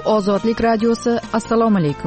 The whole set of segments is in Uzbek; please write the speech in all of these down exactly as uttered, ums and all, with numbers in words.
Ozodlik radiosi. Assalomu alaykum.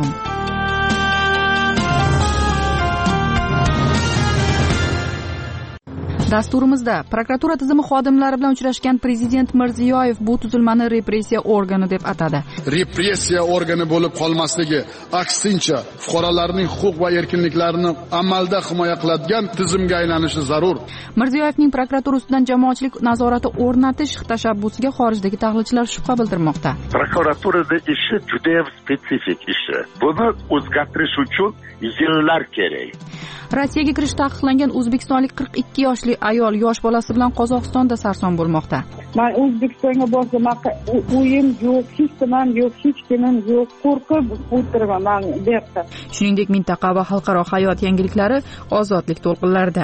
Dasturimizda prokuratura tizimi xodimlari bilan uchrashgan Prezident Mirziyoyev bu tuzilmani repressiya organi deb atadi. Repressiya organi bo'lib qolmasligi, aksincha fuqarolarning huquq va erkinliklarini amalda himoya qiladigan tizimga aylanishi zarur. Mirziyoyevning prokuratura ustidan jamoatchilik nazorati o'rnatish tashabbusiga xorijdagi tahlilchilar shubha bildirmoqda. Prokuraturada ishi juda ham spetsifik ishi. Buni o'zgartirish uchun yillar kerak. Rossiyaga kirish taqiqlangan o'zbekistonlik qirq ikki yoshli ayol yosh bolasi bilan Qozog'istonda sarson bo'lmoqda. Men O'zbekistonga borsam, o'yim yo'q, hech nimam yo'q, hech kimim yo'q, qo'rqib o'tiraman bu yerda. Shuningdek, mintaqa va xalqaro hayot yangiliklari Ozodlik to'lqinlarida.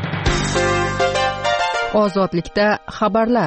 Ozodlikda xabarlar.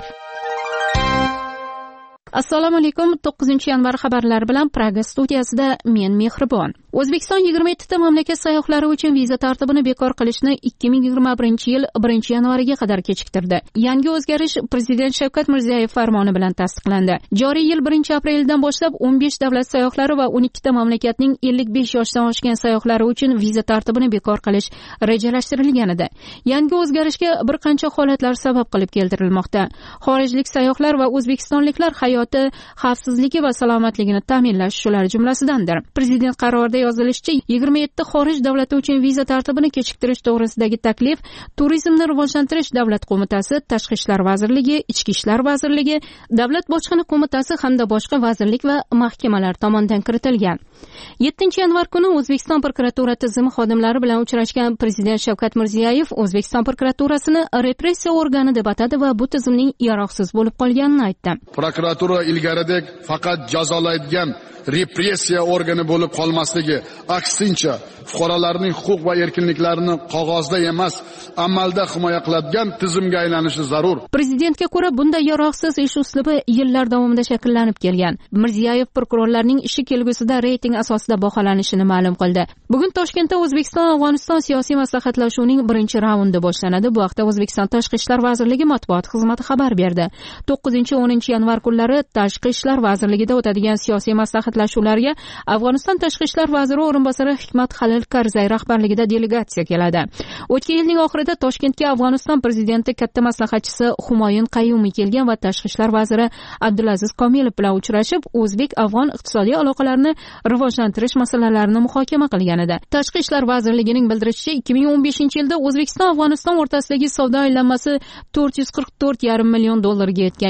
Assalomu alaykum. to'qqizinchi yanvar xabarlari bilan Praga studiyasida men Mehribon. O'zbekiston yigirma yetti ta mamlakat sayyohlari uchun viza tartibini bekor qilishni ikki ming yigirma birinchi yil birinchi yanvariga qadar kechiktirdi. Yangi o'zgarish Prezident Shavkat Mirziyoyev farmoni bilan tasdiqlandi. Joriy yil birinchi apreldan boshlab o'n besh davlat sayyohlari va o'n ikki ta mamlakatning ellik besh yoshdan oshgan sayyohlari uchun viza tartibini bekor qilish rejalashtirilgan edi. Yangi o'zgarishga bir qancha holatlar sabab qilib keltirilmoqda. Xorijlik sayyohlar va o'zbekistonliklar hayoti, xavfsizligi va salomatligini ta'minlash shular jumlasidandir. Prezident qarorida yozilishicha, yigirma yetti xorij davlati uchun viza tartibini kechiktirish to'g'risidagi taklif Turizmni rivojlantirish davlat qo'mitasi, Tashqi ishlar vazirligi, Ichki ishlar vazirligi, Davlat bojxona qo'mitasi hamda boshqa vazirlik va mahkamalar tomonidan kiritilgan. yettinchi yanvar kuni O'zbekiston prokuratura tizimi xodimlari bilan uchrashgan Prezident Shavkat Mirziyoyev O'zbekiston prokuraturasini repressiya organi deb atadi va bu tizimning yaroqsiz bo'lib qolganini aytdi. Prokuratura ilgaridek faqat jazolaydigan repressiya organi bo'lib qolmasligi, aksincha fuqarolarning huquq va erkinliklarini qog'ozda emas, amalda himoya qiladigan tizimga aylanishi zarur. Prezidentga ko'ra, bunday yaroqsiz ish uslubi yillar davomida shakllanib kelgan. Mirziyoyev prokurorlarning ishi kelgusida reyting asosida baholanishini ma'lum qildi. Bugun Toshkentda O'zbekiston-Afg'oniston siyosiy maslahatlashuvining birinchi raundi boshlanadi. Bu haqda O'zbekiston Tashqi ishlar vazirligi matbuot xizmati xabar berdi. to'qqizinchi o'ninchi yanvar kunlari Tashqi ishlar vazirligida o'tadigan siyosiy maslahatlashuvlarga Afg'oniston Tashqi ishlar vaziri o'rinbosari Hikmat Halil Karzay rahbarligida delegatsiya keladi. O'tgan yilning oxirida Toshkentga Afg'oniston prezidenti katta maslahatchisi Humoyun Qayumi kelgan va Tashqi ishlar vaziri Abdulaziz Komilov bilan uchrashib, o'zbek-afg'on iqtisodiy aloqalarni rivojlantirish masalalarini muhokama qilgan edi. Tashqi ishlar vazirligining bildirishicha, ikki ming o'n beshinchi yilda O'zbekiston-Afg'oniston o'rtasidagi savdo aylanmasi to'rt yuz qirq to'rt yarim million dollarga yetgan.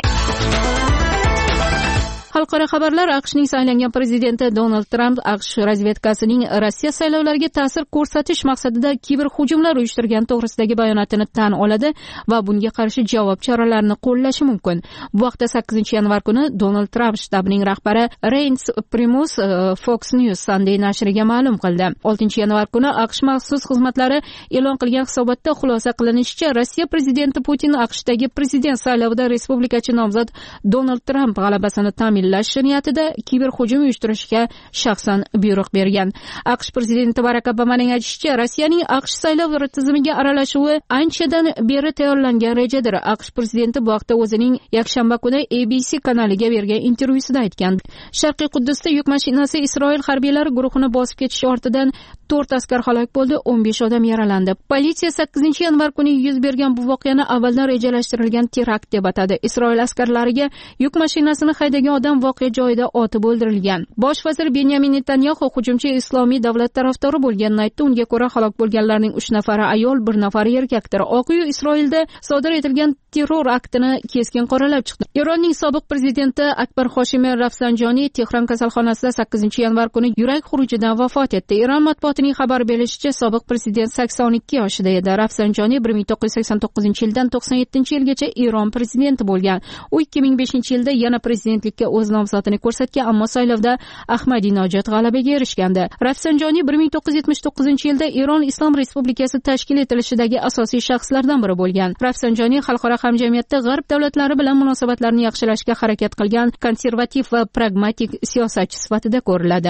Xalqaro xabarlar. AQShning saylangan prezidenti Donald Tramp AQSh razvedkasining Rossiya saylovlariga ta'sir ko'rsatish maqsadida kiberhujumlar uyushtirgan to'g'risidagi bayonotini tan oladi va bunga qarshi javob choralarini qo'llashi mumkin. Bu haqda sakkizinchi yanvar kuni Donald Trump shtabining rahbari Reince Priebus Fox News Sunday nashriga ma'lum qildi. oltinchi yanvar kuni AQSh maxsus xizmatlari e'lon qilgan hisobotda xulosa qilinishicha, Rossiya prezidenti Putin AQShdagi prezident saylovida respublikachi nomzod Donald Tramp g'alabasini ta'minlash niyatida kiberhujum uyushtirishga shaxsan buyruq bergan. AQSh prezidenti Barack Obamaning aytishicha, Rossiyaning AQSh saylov tizimiga aralashuvi anchadan beri tayyorlangan rejadir. AQSh prezidenti bu haqda o'zining yakshanba kuni A B C kanaliga bergan intervyusida aytgan. Sharqiy Quddusda yuk mashinasi Isroil harbiylari guruhini bosib ketish ortidan to'rt askar halok bo'ldi, o'n besh odam yaralandi. Politsiya sakkizinchi yanvar kuni yuz bergan bu voqeani avvaldan rejalashtirilgan terakt deb atadi. Isroil askarlariga yuk mashinasini haydagan odam voqea joyida otib o'ldirilgan. Bosh vazir Benyamin Netanyahu hujumchi islomiy davlat tarafdori bo'lganini aytdi. Unga ko'ra, halok bo'lganlarning uch nafari ayol, bir nafari erkakdir. Oq uy Isroilda sodir etilgan terror aktini keskin qoralab chiqdi. Eronning sobiq prezidenti Akbar Hoshimi Rafsanjoniy Tehron kasalxonasida sakkizinchi yanvar kuni yurak xurujidan vafot etdi. Eron matbuotining xabar berishicha, sobiq prezident sakson ikki yoshida edi. Rafsanjoniy bir ming to'qqiz yuz sakson to'qqizinchi yildan to'qson yettinchi yilgacha Eron prezidenti bo'lgan. U ikki ming beshinchi yilda yana prezidentlikka o'z nomzodini ko'rsatgan, ammo saylovda Ahmadinojod g'alabaga erishgandi. Rafsanjoniy bir ming to'qqiz yuz yetmish to'qqizinchi yilda Eron Islom Respublikasi tashkil etilishidagi asosiy shaxslardan biri bo'lgan. Rafsanjoniy xalqaro hamjamiyatda g'arb davlatlari bilan munosabatlarni yaxshilashga harakat qilgan konservativ va pragmatik siyosatchi sifatida ko'riladi.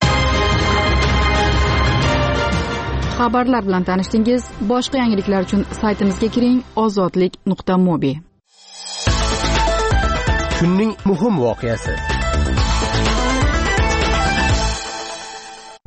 Xabarlar bilan tanishdingiz. Boshqa yangiliklar uchun saytimizga kiring ozodlik nuqta mobi. Kunning muhim voqeasi.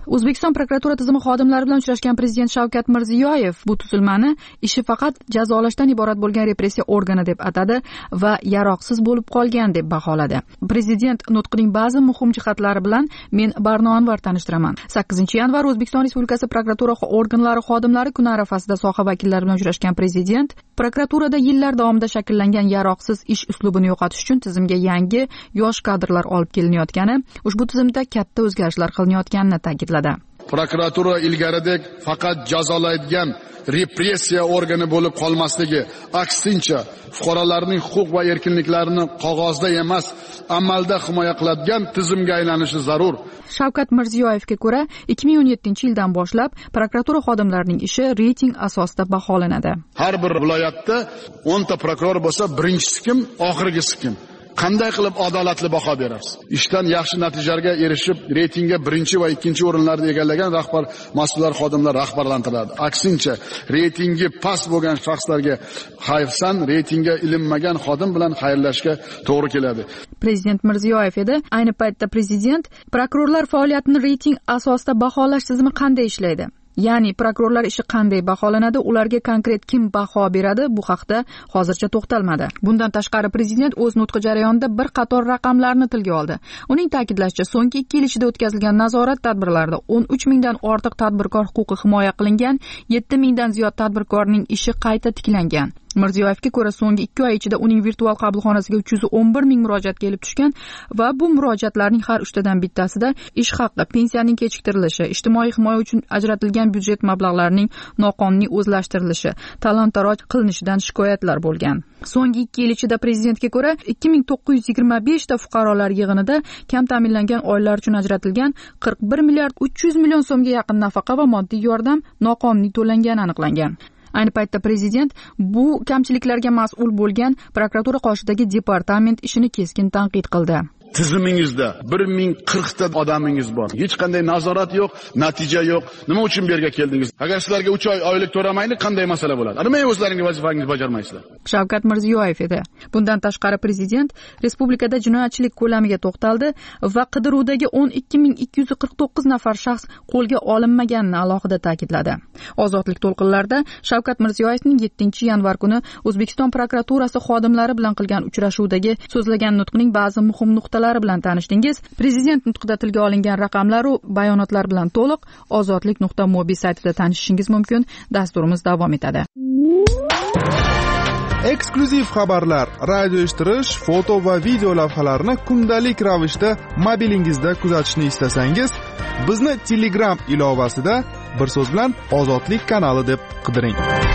O'zbekiston prokuratura tizimi xodimlari bilan uchrashgan prezident Shavkat Mirziyoyev bu tuzilmani ishi faqat jazolashdan iborat bo'lgan repressiya organi deb atadi va yaroqsiz bo'lib qolgan deb baholadi. Prezident nutqining ba'zi muhim jihatlari bilan men Barno Anvar tanishtiraman. sakkizinchi yanvar O'zbekiston Respublikasi prokuratura organlari xodimlari kuni arafasida soha vakillari bilan uchrashgan prezident prokuraturada yillar davomida shakllangan yaroqsiz ish uslubini yo'qotish uchun tizimga yangi yosh kadrlar olib kelinayotgani, ushbu tizimda katta o'zgarishlar qilinayotganini ta'kidladi. Prokuratura ilgaridek faqat jazolaydigan repressiya organi bo'lib qolmasligi, aksincha fuqarolarning huquq va erkinliklarini qog'ozda emas, amalda himoya qiladigan tizimga aylanishi zarur. Shavkat Mirziyoyevga ko'ra, ikki ming o'n yettinchi yildan boshlab prokuratura xodimlarining ishi reyting asosida baholanadi. Har bir viloyatda o'nta prokuror bo'lsa, birinchisi kim, oxirgisi kim? Qanday qilib adolatli baho berasiz? Ishdan yaxshi natijalarga erishib, reytingga birinchi va ikkinchi o'rinlarni egallagan rahbar, mas'ullar, xodimlar rahbarlantiriladi. Aksincha, reytingi past bo'lgan shaxslarga hayfsan, reytingga ilinmagan xodim bilan xayrlashga to'g'ri keladi. Prezident Mirziyoyev edi. Ayni paytda prezident prokurorlar faoliyatini reyting asosida baholash tizimi qanday ishlaydi? Ya'ni prokurorlar ishi qanday baholanadi, ularga konkret kim baho beradi, bu haqda hozircha to'xtalmadi. Bundan tashqari prezident o'z nutqi jarayonida bir qator raqamlarni tilga oldi. Uning ta'kidlashicha, so'nggi ikki yil ichida o'tkazilgan nazorat tadbirlarida o'n uch mingdan ortiq tadbirkor huquqi himoya qilingan, yetti mingdan ziyod tadbirkorning ishi qayta tiklangan. Mirziyoyevga ko'ra, so'nggi ikki oy ichida uning virtual qabulxonasiga uch yuz o'n bir ming murojaat kelib tushgan va bu murojaatlarning har uchtadan bittasida ish haqi, pensiyaning kechiktirilishi, ijtimoiy himoya uchun ajratilgan byudjet mablag'larining noqonuniy o'zlashtirilishi, talon-taroj qilinishidan shikoyatlar bo'lgan. So'nggi ikki yil ichida prezidentga ko'ra, ikki ming to'qqiz yuz yigirma besh ta fuqarolar yig'inida kam ta'minlangan oilalar uchun ajratilgan qirq bir milliard uch yuz million so'mga yaqin nafaqa va moddiy yordam noqonuniy to'langani aniqlangan. Ayni paytda prezident bu kamchiliklarga mas'ul bo'lgan prokuratura qoshidagi departament ishini keskin tanqid qildi. Tizimingizda bir ming qirq ta odamingiz bor. Hech qanday nazorat yo'q, natija yo'q. Nima uchun bu yerga keldingiz? Agar sizlarga uch oy oylik to'lamaylik, qanday masala bo'ladi? Nima o'zlaringiz vazifangizni bajarmaysizlar? Shavkat Mirziyoyev edi. Bundan tashqari prezident respublikada jinoyatchilik ko'lamiga to'xtaldi va qidiruvdagi o'n ikki ming ikki yuz qirq to'qqiz nafar shaxs qo'lga olinmaganini alohida ta'kidladi. Ozodlik to'lqinlarida Shavkat Mirziyoyevning yettinchi yanvar kuni O'zbekiston prokuraturasi xodimlari bilan qilgan uchrashuvdagi so'zlagan nutqining ba'zi muhim nuqtalari bilan tanishdingiz. Prezident nutqida tilga olingan raqamlar va bayonotlar bilan to'liq ozodlik nuqta mobi saytida tanishishingiz mumkin. Dasturimiz davom etadi. Eksklyuziv xabarlar, radio eshittirish, foto va video lavhalarni kundalik ravishda mobilingizda kuzatishni istasangiz, bizni Telegram ilovasida bir so'z bilan Ozodlik kanali deb qidiring.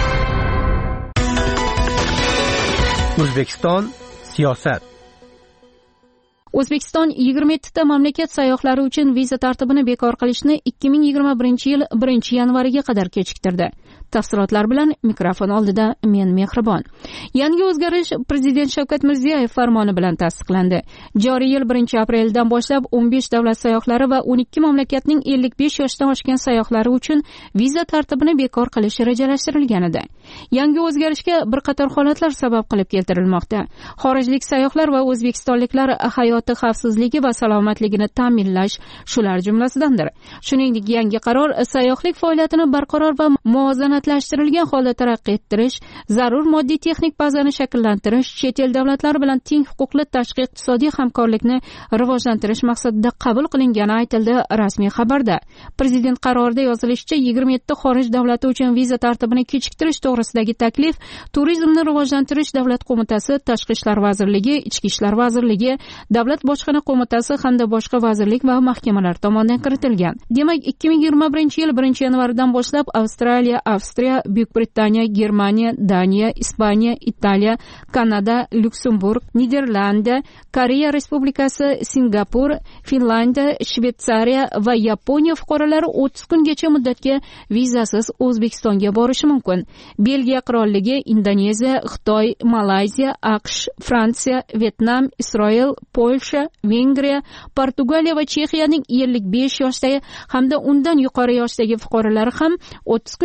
O'zbekiston siyosat. O'zbekiston yigirma yetti ta mamlakat sayyohlari uchun viza tartibini bekor qilishni ikki ming yigirma birinchi yil birinchi yanvariga qadar kechiktirdi. Tafsilotlar bilan mikrofon oldida men Mehribon. Yangi o'zgarish Prezident Shavkat Mirziyoyev farmoni bilan tasdiqlandi. Joriy yil birinchi apreldan boshlab o'n besh davlat sayyohlari va o'n ikki mamlakatning ellik besh yoshdan oshgan sayyohlari uchun viza tartibini bekor qilish rejalashtirilgan edi. Yangi o'zgarishga bir qator holatlar sabab qilib keltirilmoqda. Xorijlik sayyohlar va o'zbekistonliklar hayoti xavfsizligi va salomatligini ta'minlash shular jumlasidandir. Shuningdek, yangi qaror sayyohlik faoliyatini barqaror va muvozanatlashtirilgan holda taraqqiy ettirish, zarur moddiy texnik bazani shakllantirish, chet el davlatlari bilan teng huquqli tashqi iqtisodiy hamkorlikni rivojlantirish maqsadida qabul qilingani aytildi rasmiy xabarda. Prezident qarorida yozilishicha, yigirma yetti xorij davlati uchun viza tartibini kechiktirish to'g'risidagi taklif Turizmni rivojlantirish davlat qo'mitasi, Tashqi ishlar vazirligi, Ichki ishlar vazirligi, Davlat bojxona qo'mitasi hamda boshqa vazirlik va mahkamalar tomonidan kiritilgan. Demak, ikki ming yigirma birinchi yil birinchi yanvaridan boshlab Avstraliya, Avstriya, Buyuk Britaniya, Germaniya, Daniya, Ispaniya, Italiya, Kanada, Lyuksemburg, Niderlandiya, Koreya Respublikasi, Singapur, Finlandiya, Shveysariya va Yaponiya fuqarolari o'ttiz kungacha muddatga vizasiz O'zbekistonga borishi mumkin. Belgiya Qirolligi, Indoneziya, Xitoy, Malayziya, AQSh, Fransiya, Vyetnam, Isroil, Polsha, Vengriya, Portugaliya va Chexiyaning ellik besh yoshdagi hamda undan yuqori yoshdagi fuqarolari ham o'ttiz kungacha bo'lgan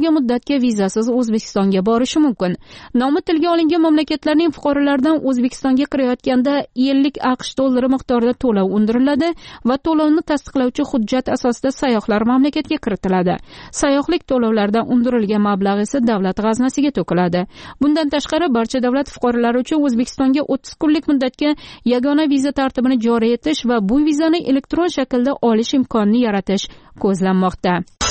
oyligi muddatga vizasiz O'zbekistonga borishi mumkin. Nomi tilga olingan mamlakatlarning fuqarolaridan O'zbekistonga kirayotganda ellik AQSh dollari miqdorida to'lov undiriladi va to'lovni tasdiqlovchi hujjat asosida sayyohlar mamlakatga kiritiladi. Sayyohlik to'lovlaridan undirilgan mablag' esa davlat g'aznasiga to'kiladi. Bundan tashqari barcha davlat fuqarolari uchun O'zbekistonga o'ttiz kunlik muddatga yagona viza tartibini joriy etish va bu vizani elektron shaklda olish imkonini yaratish ko'zlanmoqda.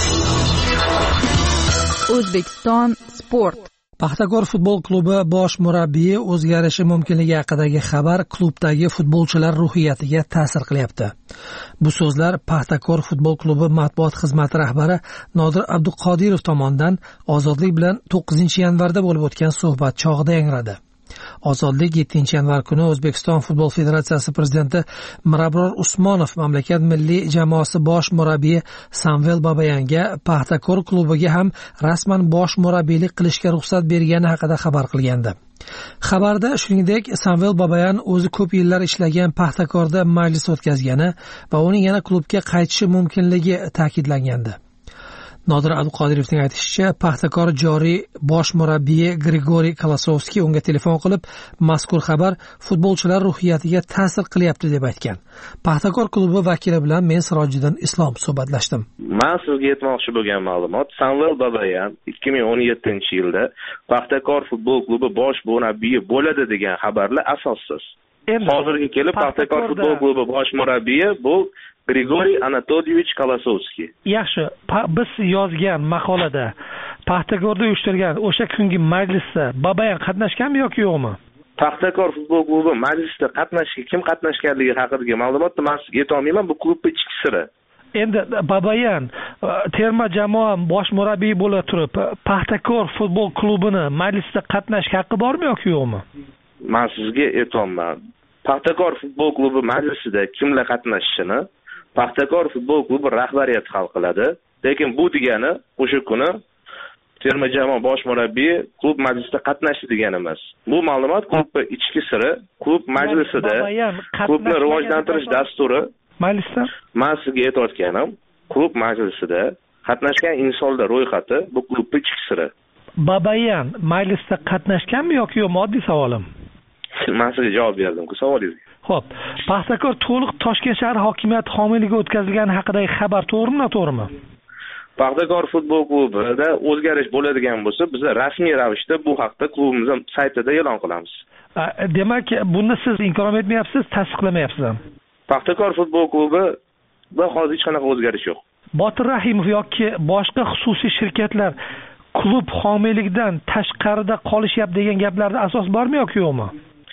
O'zbekiston sport. Paxtakor futbol klubi bosh murabbiyi o'zgarishi mumkinligi haqidagi xabar klubdagi futbolchilar ruhiyatiga ta'sir qilyapti. Bu so'zlar Paxtakor futbol klubi matbuot xizmati rahbari Nodir Abduqodirov tomonidan Ozodlik bilan to'qqizinchi yanvarda bo'lib o'tgan suhbat chog'ida yangradi. Ozodlik yettinchi yanvar kuni O'zbekiston futbol federatsiyasi prezidenti Mirabror Usmonov mamlakat milliy jamoasi bosh murabbiyi Samvel Babayanga Paxtakor klubiga ham rasman bosh murabbiylik qilishga ruxsat bergani haqida xabar qilgandi. Xabarda shuningdek Samvel Babayan o'zi ko'p yillar ishlagan Paxtakorda majlis o'tkazgani va uning yana klubga qaytishi mumkinligi ta'kidlangandi. Nodir Abduqodirovning aytishicha, Paxtakor joriy bosh murabbiyi Grigoriy Kolosovskiy unga telefon qilib, mazkur xabar futbolchilar ruhiyatiga ta'sir qilyapti deb aytgan. Paxtakor klubi vakili bilan men Sirojiddin Islom suhbatlashdim. Men sizga aytmoqchi bo'lgan ma'lumot, Samvel Babayan ikki ming o'n yettinchi yilda Paxtakor futbol klubi bosh murabbiyi bo'ladi degan xabarlar asossiz. Hozirga kelib Paxtakor futbol klubi bosh murabbiyi bu Grigoriy Anatolyevich Kolosovskiy. Yaxshi, biz yozgan maqolada Paxtakorda uyushtirgan o'sha kungi majlisda Babayan qatnashganmi yoki yo'qmi? Paxtakor futbol klubi majlisda qatnashgan, kim qatnashganligi haqidagi ma'lumotni men sizga ayta olmayman, bu klubning ichki siri. Endi Babayan terma jamoa bosh murabbiyi bo'la turib, Paxtakor futbol klubini majlisda qatnash haqqi bormi yoki yo'qmi? Men sizga aytolmayman. Paxtakor futbol klubi majlisida kimlar qatnashishini Paxtakor futbol klubi rahbariyati hal qiladi. Lekin bu degani o'sha kuni terma jamoa bosh murabbiyi klub majlisida qatnashdi degani emas. Bu ma'lumot klubning ichki siri, klub majlisida klubni rivojlantirish dasturi majlisda men sizga aytayotganim, klub majlisida qatnashgan insonlar ro'yxati bu klubning ichki siri. Babayan majlisda qatnashganmi yoki yo'q? Moddiy savolim. Men sizga javob berdim-ku savolingizga. Xo'p, Paxtakor to'liq Toshkent shahar hokimiyati homiyligiga o'tkazilgani haqidagi xabar to'g'rimi, noto'g'rimi? Paxtakor futbol klubida o'zgarish bo'ladigan bo'lsa, biz rasmiy ravishda bu haqda klubimiz saytida e'lon qilamiz. Demak, buni siz inkor etmayapsiz, tasdiqlamayapsiz ham. Paxtakor futbol klubida hozir hech qanaqa o'zgarish yo'q. Botir Rahimov yoki boshqa xususiy shirkatlar klub homiyligidan tashqarida qolishyapti degan gaplarda asos bormi yoki yo'qmi?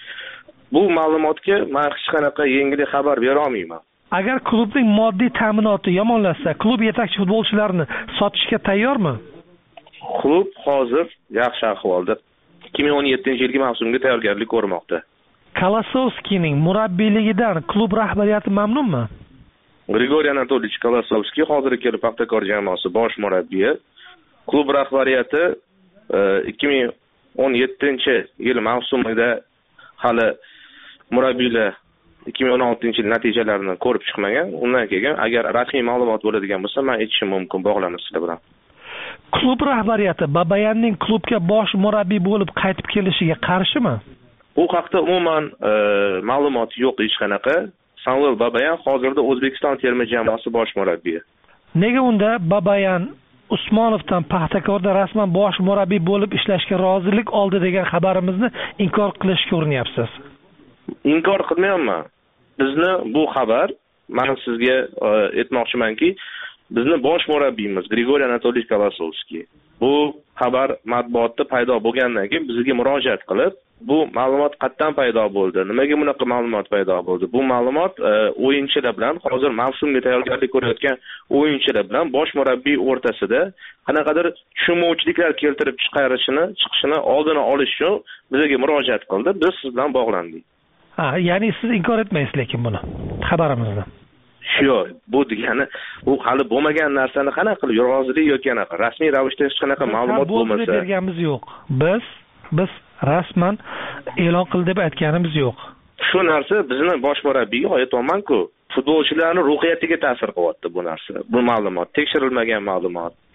Bu ma'lumotga men hech qanaqa yangilik xabar bera olmayman. Agar klubning moddiy ta'minoti yomonlashsa, klub yetakchi futbolchilarini sotishga tayyormi? Klub hozir yaxshi ahvolda. ikki ming o'n yettinchi yilgi mavsumga tayyorgarlik ko'rmoqda. Kolosovskiyning murabbiyligidan klub rahbariyati mamnunmi? Grigoriy Anatolyevich Kolosovskiy hozirga kelib Paxtakor jamoasi bosh murabbiyi. Klub rahbariyati ikki ming o'n yettinchi yil mavsumida hali murabbiylar ikki ming o'n oltinchi yil natijalarini ko'rib chiqmagan. Undan keyin agar rasmiy ma'lumot bo'ladigan bo'lsa, men aytishim mumkin, bog'lanib sizlar bilan. Klub rahbariyati Babayanning klubga bosh murabbiy bo'lib qaytib kelishiga qarshimi? Bu haqda umuman ma'lumot yo'q hech qanaqa. Samvel Babayan hozirda O'zbekiston terma jamoasi bosh murabbiyi. Nega unda Babayan Usmonovdan Paxtakorda rasman bosh murabbiy bo'lib ishlashga rozilik oldi degan xabarimizni inkor qilishga urinyapsiz? Inkor qilmayapman. Bizni bu xabar, men sizga aytmoqchimanki, bizni bosh murabbiyimiz Grigoriy Anatolyevich Kolosovskiy bu xabar matbuotda paydo bo'lgandan keyin bizga murojaat qilib, bu ma'lumot qayerdan paydo bo'ldi? Nimaga bunaqa ma'lumot paydo bo'ldi? Bu ma'lumot o'yinchilar bilan, hozir mavsumga tayyorgarlik ko'rayotgan o'yinchilar bilan bosh murabbiy o'rtasida qanaqadir tushunmovchiliklar keltirib chiqarishini, chiqishini oldini olish uchun bizga murojaat qildi. Biz siz bilan bog'landik. Ha, ya'ni siz inkor etmaysiz lekin buni xabarimizni. Yo'q, bu degani u hali bo'lmagan narsani qanaqa qilib rozilik yoki anaqa rasmiy ravishda hech qanaqa ma'lumot bo'lmasa berganimiz yo'q. Biz biz rasman e'lon qildi deb aytganimiz yo'q. Shu narsa bizni bosh murabbiy aytolman-ku, futbolchilarning ruhiyatiga ta'sir qilyapti bu narsa. Bu ma'lumot tekshirilmagan ma'lumot.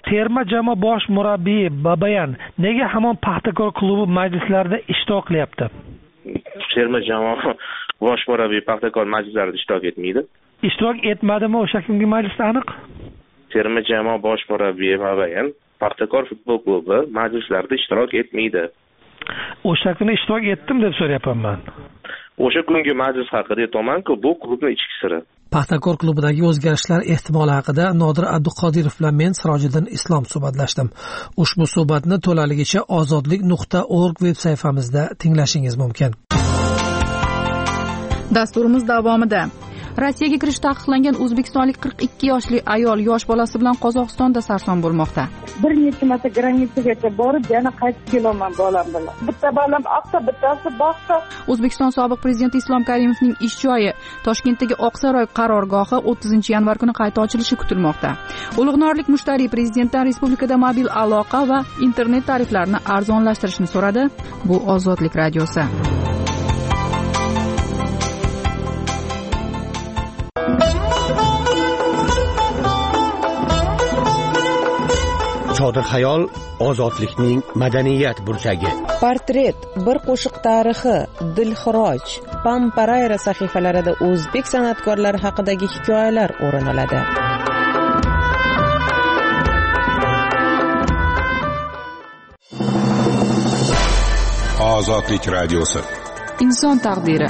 terma jamoa bosh murabbiyi Babayan nega hamon Paxtakor klubi majlislarida ishtirok qilyapti? Terma jamoa bosh murabbiyi Paxtakor majlislarida ishtirok etmaydi. Ishtirok etmadimi o'sha kungi majlisda aniq? Terma jamoa bosh murabbiyi Babayan Paxtakor futbol klubi majlislarida ishtirok etmaydi. O'sha kuni ishtirok etdim deb so'rayapman men. O'sha kungi majlis haqida aytaman-ku, bu klubning ichki siri. Paxtakor klubidagi o'zgarishlar ehtimoli haqida Nodir Abduqodirov bilan men Sirojiddin Islom suhbatlashdim. Ushbu suhbatni to'laligicha ozodlik nuqta org veb sayfamizda tinglashingiz mumkin. Dasturimiz davomida Rossiyaga kirish taqiqlangan o'zbekistonlik qirq ikki yoshli ayol yosh bolasi bilan Qozog'istonda sarson bo'lmoqda. Bir necha marta granitsagacha borib, yana qaytib kelaman bolam bilan. Bitta bolam aqsa, bittasi boqsa. O'zbekiston sobiq prezidenti Islom Karimovning ish joyi Toshkentdagi Oqsaroy qarorgohi o'ttizinchi yanvar kuni qayta ochilishi kutilmoqda. Ulug'norlik mushtariy prezidentdan respublikada mobil aloqa va internet tariflarini arzonlashtirishni so'radi. Bu Ozodlik radiosi. Chodir xayol ozodlikning madaniyat burchagi. Portret, bir qo'shiq tarixi, Dilxiroj, Pamparayra sahifalarida o'zbek san'atkorlari haqidagi hikoyalar o'rin oladi. Ozodlik radiosi. Inson taqdiri.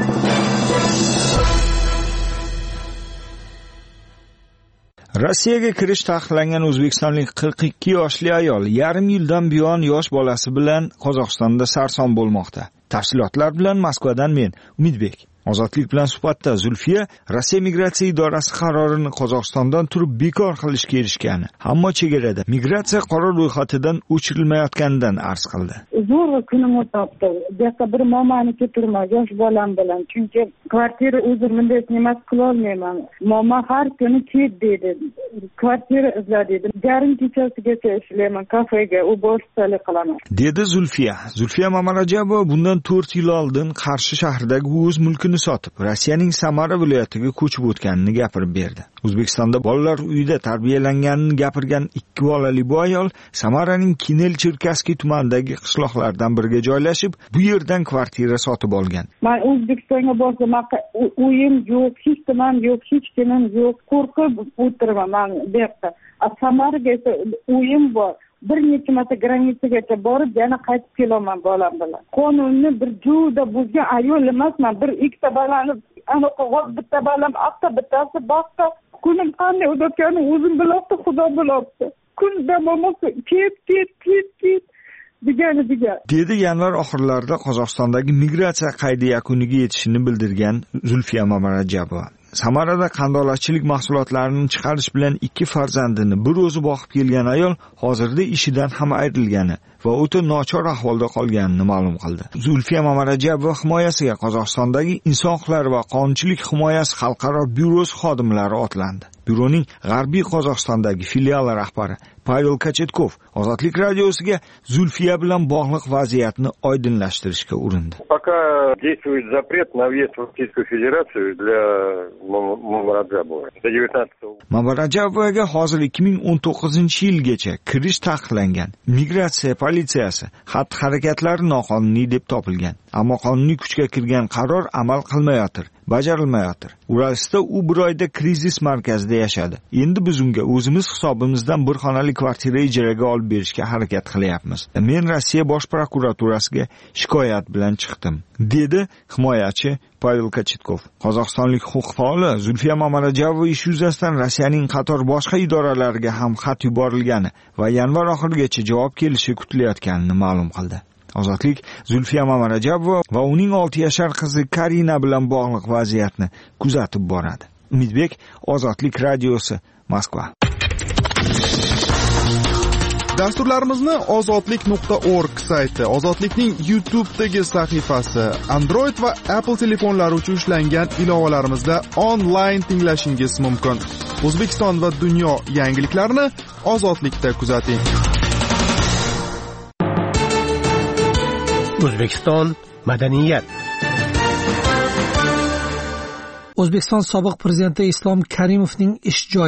Rossiyaga kirish taqiqlangan o'zbekistonlik qirq ikki yoshli ayol yarim yildan buyon yosh bolasi bilan Qozog'istonda sarson bo'lmoqda. Tafsilotlar bilan Moskvadan men Umidbek. Ozodlik bilan suhbatda Zulfiya Rossiya migratsiya idorasi qarorini Qozog'istondan turib bekor qilishga erishgani, ammo chegarada migratsiya qaror ro'yxatidan o'chirilmayotganidan arz qildi. Zo'r kunim o'tibdi. Buyoqqa bir momani ketirma yosh bolam bilan. Chunki kvartira o'zim bunday emas qila olmayman. Moma har kuni ket dedi. Kvartira izla dedi. Yarim kechasigacha ishlayman kafega, u boshqalik qilaman. Dedi Zulfiya. Zulfiya Mamarajabova bundan to'rt yil oldin Qarshi shahridagi o'z mulkini sotib, Rossiyaning Samara viloyatiga ko'chib o'tganini gapirib berdi. O'zbekistonda bolalar uyida tarbiyalanganini gapirgan ikki bolali bu ayol Samaraning Kinel-Cherkaskiy tumanidagi qishloqlardan biriga joylashib, bu yerdan kvartira sotib olgan. Men O'zbekistonga borsam, uyim yo'q, hech nimam yo'q, hech kimim yo'q, qo'rqib o'tiraman bu yerda. Samaraga esa uyim bor. Bir necha marta granitsagacha borib, yana qaytib kelaman bolam bilan. Qonunni bir juda buzgan ayol emasman. Bir ikkita bolani, ana qog'oz bitta bolam aqsa, bittasi boqsa, kunim qanday o'tayotganini o'zim bilibdi, Xudo bilibdi. Kunda momo ket, ket, ket, ket degani degan. Dedi yanvar oxirlarida Qozog'istondagi migratsiya qaydi yakuniga yetishini bildirgan Zulfiya Mamarajabova. Samarada qandolatchilik mahsulotlarini chiqarish bilan ikki farzandini bir o'zi boqib kelgan ayol hozirda ishidan ham ayrilgani va o'ta nochor ahvolda qolganini ma'lum qildi. Zulfiya Mamarajabova himoyasiga Qozog'istondagi inson huquqlari va qonunchilik himoyasi xalqaro byurosi xodimlari otlandi. Byuroning G'arbiy Qozog'istondagi filiali rahbari Pavel Kachetkov Ozodlik radiosiga Zulfiya bilan bog'liq vaziyatni oydinlashtirishga urindi. Пока действует запрет на въезд в Российскую Федерацию для Mamarajabova. Mamarajabovaga hozir ikki ming o'n to'qqizinchi yilgacha kirish taqiqlangan. Migratsiya politsiyasi xatti-harakatlari noqonuniy deb topilgan. Ammo qonuniy kuchga kirgan qaror amal qilmayotir, bajarilmayotir. Uralsda u bir oyda krizis markazida yashadi. Endi biz unga o'zimiz hisobimizdan bir xonali kvartira ijaraga olib berishga harakat qilyapmiz. Men Rossiya bosh prokuraturasiga shikoyat bilan chiqdim, dedi himoyachi Pavel Kachetkov. Qozog'istonlik huquq faoli Zulfiya Mamarajabova ish yuzasidan Rossiyaning qator boshqa idoralariga ham xat yuborilgani va yanvar oxirigacha javob kelishi kutilayotganini ma'lum qildi. Ozodlik Zulfiya Mamarajabova va uning olti yashar qizi Karina bilan bog'liq vaziyatni kuzatib boradi. Umidbek, Ozodlik radiosi, Moskva. Dasturlarimizni ozodlik nuqta org sayti, Ozodlikning YouTube'dagi sahifasi, Android va Apple telefonlari uchun ishlangan ilovalarimizda onlayn tinglashingiz mumkin. O'zbekiston va dunyo yangiliklarini Ozodlikda kuzating. O'zbekiston madaniyat. O'zbekiston sobiq prezidenti Islom Karimovning ish joyi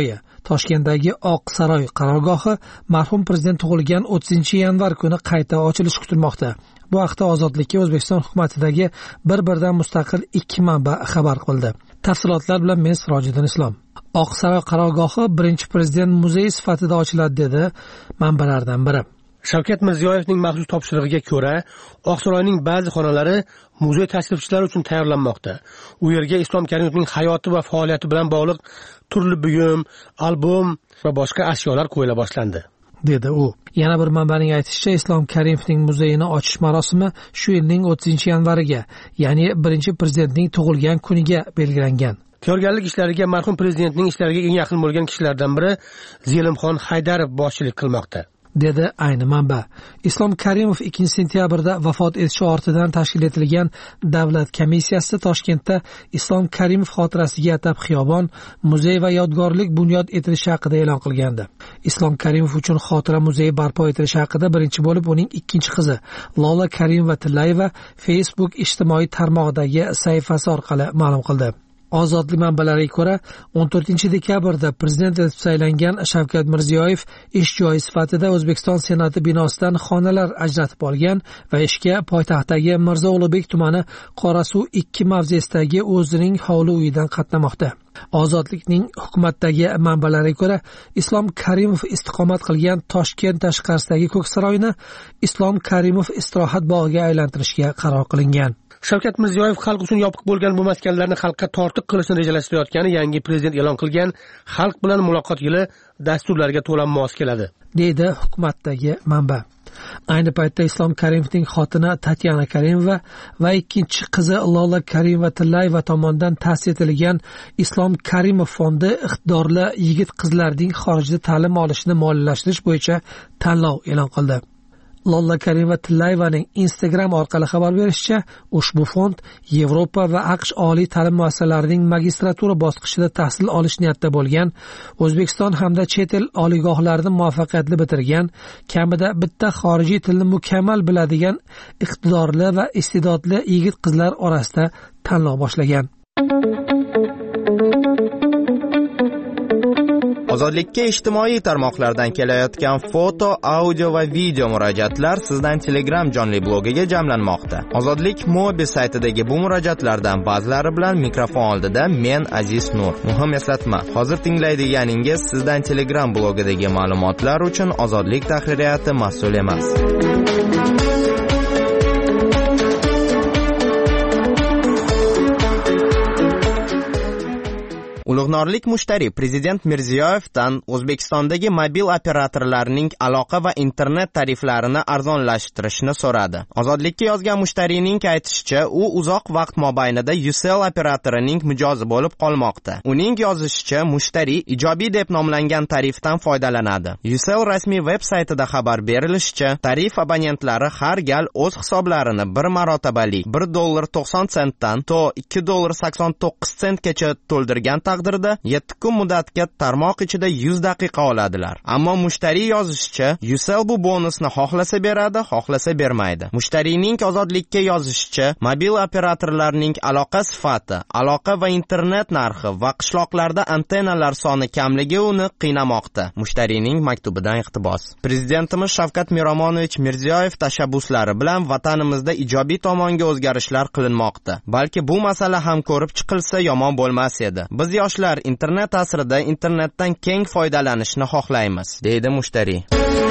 Toshkentdagi Oq saroy qarorgohi marhum prezident tug'ilgan o'ttizinchi yanvar kuni qayta ochilishi kutilmoqda. Bu haqda Ozodlikka O'zbekiston hukumatidagi bir-birdan mustaqil ikki manba xabar qildi. Tafsilotlar bilan men Sirojiddin Islom. Oq saroy qarorgohi birinchi prezident muzeyi sifatida ochiladi dedi manbalardan biri. Shavkat Mirziyoyevning maxsus topshirig'iga ko'ra, Oqsaroyning ba'zi xonalari muzey tashrifchilari uchun tayyorlanmoqda. U yerga Islom Karimovning hayoti va faoliyati bilan bog'liq turli buyum, albom va boshqa ashyolar qo'yila boshlandi, dedi u. Yana bir manbaning aytishicha, Islom Karimovning muzeyini ochish marosimi shu yilning o'ttizinchi yanvariga, ya'ni birinchi prezidentning tug'ilgan kuniga belgilangan. Tayyorgarlik ishlariga marhum prezidentning ishlariga eng yaqin bo'lgan kishilardan biri Zelimxon Haydarov boshchilik qilmoqda, dedi ayni manba. Islom Karimov ikkinchi sentyabrda vafot etishi ortidan tashkil etilgan davlat komissiyasi Toshkentda Islom Karimov xotirasiga atab xiyobon, muzey va yodgorlik bunyod etilishi haqida e'lon qilgandi. Islom Karimov uchun xotira muzeyi barpo etilishi haqida birinchi bo'lib uning ikkinchi qizi Lola Karimova-Tillayeva Facebook ijtimoiy tarmog'idagi sahifasi orqali ma'lum qildi. Ozodlik manbalariga ko'ra, o'n to'rtinchi dekabrda prezident etib saylangan Shavkat Mirziyoyev ish joyi sifatida O'zbekiston Senati binosidan xonalar ajratib olgan va ishga poytaxtdagi Mirzo Ulug'bek tumani Qorasuv ikki mavzesidagi o'zining hovli uyidan qatnamoqda. Ozodlikning hukumatdagi manbalariga ko'ra, Islom Karimov istiqomat qilgan Toshkent tashqarisidagi Ko'ksaroyni Islom Karimov istirohat bog'iga aylantirishga qaror qilingan. Shavkat Mirziyoyev xalq uchun yopiq bo'lgan bu maskanlarni xalqqa tortiq qilishni rejalashtirayotgani yangi prezident e'lon qilgan xalq bilan muloqot yili dasturlariga to'la mos keladi, deydi hukumatdagi manba. Ayni paytda Islom Karimovning xotini Tatyana Karimova va ikkinchi qizi Lola Karimova-Tillayeva tomonidan ta'sis etilgan Islom Karimov fondi iqtidorli yigit-qizlarning xorijda ta'lim olishini moliyalashtirish bo'yicha tanlov e'lon qildi. Lola Karimova-Tillayevaning Instagram orqali xabar berishicha, ushbu fond Yevropa va AQSh oliy ta'lim muassasalarining magistratura bosqichida tahsil olish niyatida bo'lgan, O'zbekiston hamda chet el oliygohlarini muvaffaqiyatli bitirgan, kamida bitta xorijiy tilni mukammal biladigan iqtidorli va iste'dodli yigit-qizlar orasida tanlov boshlagan. Ozodlikka ijtimoiy tarmoqlardan kelayotgan foto, audio va video murojaatlar sizdan Telegram jonli blogiga jamlanmoqda. Ozodlik Mobi saytidagi bu murojaatlardan ba'zilari bilan mikrofon oldida men Aziz Nur. Muhim eslatma, hozir tinglaydiganingiz sizdan Telegram blogidagi ma'lumotlar uchun Ozodlik tahririyati mas'ul emas. Ulug'norlik mushtari prezident Mirziyoyevdan O'zbekistondagi mobil operatorlarning aloqa va internet tariflarini arzonlashtirishni so'radi. Ozodlikka yozgan mushtarining aytishicha, u uzoq vaqt mobaynida Ucell operatorining mijozi bo'lib qolmoqda. Uning yozishicha, mushtari ijobiy deb nomlangan tarifdan foydalanadi. Ucell rasmiy veb-saytida xabar berilishicha, tarif abonentlari har gal o'z hisoblarini bir marotabali bir dollar to'qson sentdan to ikki dollar sakson to'qqiz sentgacha to'ldirgan taqdirda yetti kun muddatga tarmoq ichida yuz daqiqa oladilar. Ammo mushtariy yozishicha, Ucell bu bonusni xohlasa beradi, xohlasa bermaydi. Mushtarining Ozodlikka yozishicha, mobil operatorlarning aloqa sifati, aloqa va internet narxi va qishloqlarda antennalar soni kamligi uni qiynamoqda. Mushtarining maktubidan iqtibos. Prezidentimiz Shavkat Miromonovich Mirziyoyev tashabbuslari bilan vatanimizda ijobiy tomonga o'zgarishlar qilinmoqda. Balki bu masala ham ko'rib chiqilsa yomon bo'lmas edi. Biz yoshlar internet asrida internetdan keng foydalanishni xohlaymiz, deydi mushtari.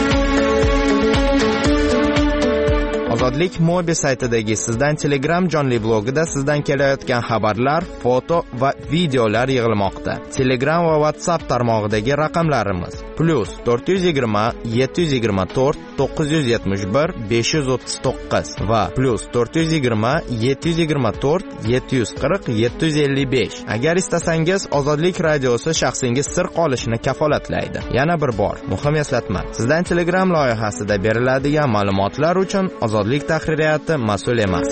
Ozodlik Mobi saytidagi sizdan Telegram jonli blogida sizdan kelayotgan xabarlar, foto va videolar yig'ilmoqda. Telegram va WhatsApp tarmog'idagi raqamlarimiz plus to'rt yuz yigirma yetti yuz yigirma to'rt to'qqiz yuz yetmish bir besh yuz o'ttiz to'qqiz va plus to'rt yuz yigirma yetti yuz yigirma to'rt yetti yuz qirq yetti yuz ellik besh. Agar istasangiz, Ozodlik radiosi shaxsingiz sir qolishini kafolatlaydi. Yana bir bor, muhim eslatma. Sizdan Telegram loyihasida beriladigan ma'lumotlar uchun Ozodlik tahririyati mas'ul emas.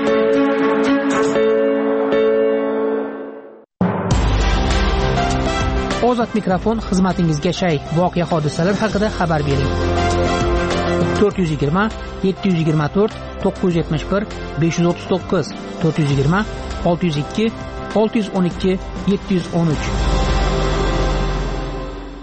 Ozod mikrofon xizmatingizga shay. Voqea hodisalar haqida xabar bering. to'rt yuz yigirma yetti yuz yigirma to'rt to'qqiz yuz yetmish bir besh yuz o'ttiz to'qqiz to'rt yuz yigirma olti yuz ikki olti yuz o'n ikki yetti yuz o'n uch.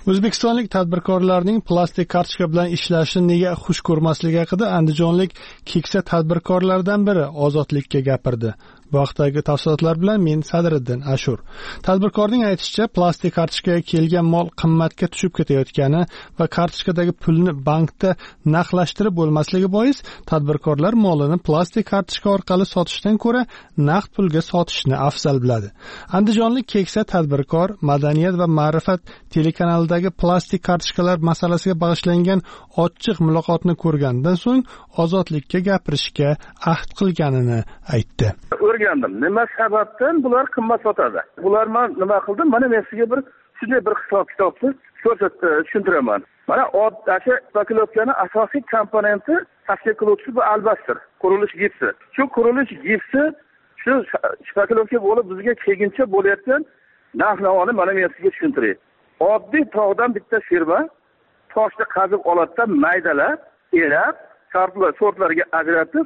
O'zbekistonlik tadbirkorlarning plastik kartochka bilan ishlashni nega xush ko'rmasligi haqida andijonlik keksa tadbirkorlardan biri Ozodlikka gapirdi. Bu haqdagi tafsilotlar bilan men Sadriddin Ashur. Tadbirkorning aytishicha, plastik kartochkaga kelgan mol qimmatga tushib ketayotgani va kartochkadagi pulni bankda naqdlashtirib bo'lmasligi bois tadbirkorlar molini plastik kartochka orqali sotishdan ko'ra naqd pulga sotishni afzal biladi. Andijonlik keksa tadbirkor Madaniyat va ma'rifat telekanalidagi plastik kartochkalar masalasiga bag'ishlangan ochiq muloqotni ko'rgandan so'ng Ozodlikka gapirishga ahd qilganini aytdi. O'rgandim. Nima sababdan bular qimmat sotadi? Bular men nima qildim? Mana men sizga bir shunday bir hisob kitobni ko'rsatib tushuntiraman. Mana o'sha pakelovkani asosiy komponenti tashkil qiluvchisi bu albastr, qurilish gipsi. Shu qurilish gipsi shu pakelovka bo'lib bizga kelguncha bo'layotgan narx-navoni mana men sizga tushuntiray. Oddiy tog'dan bitta firma toshni qazib oladi, maydalab, erab, sortlarga ajratib,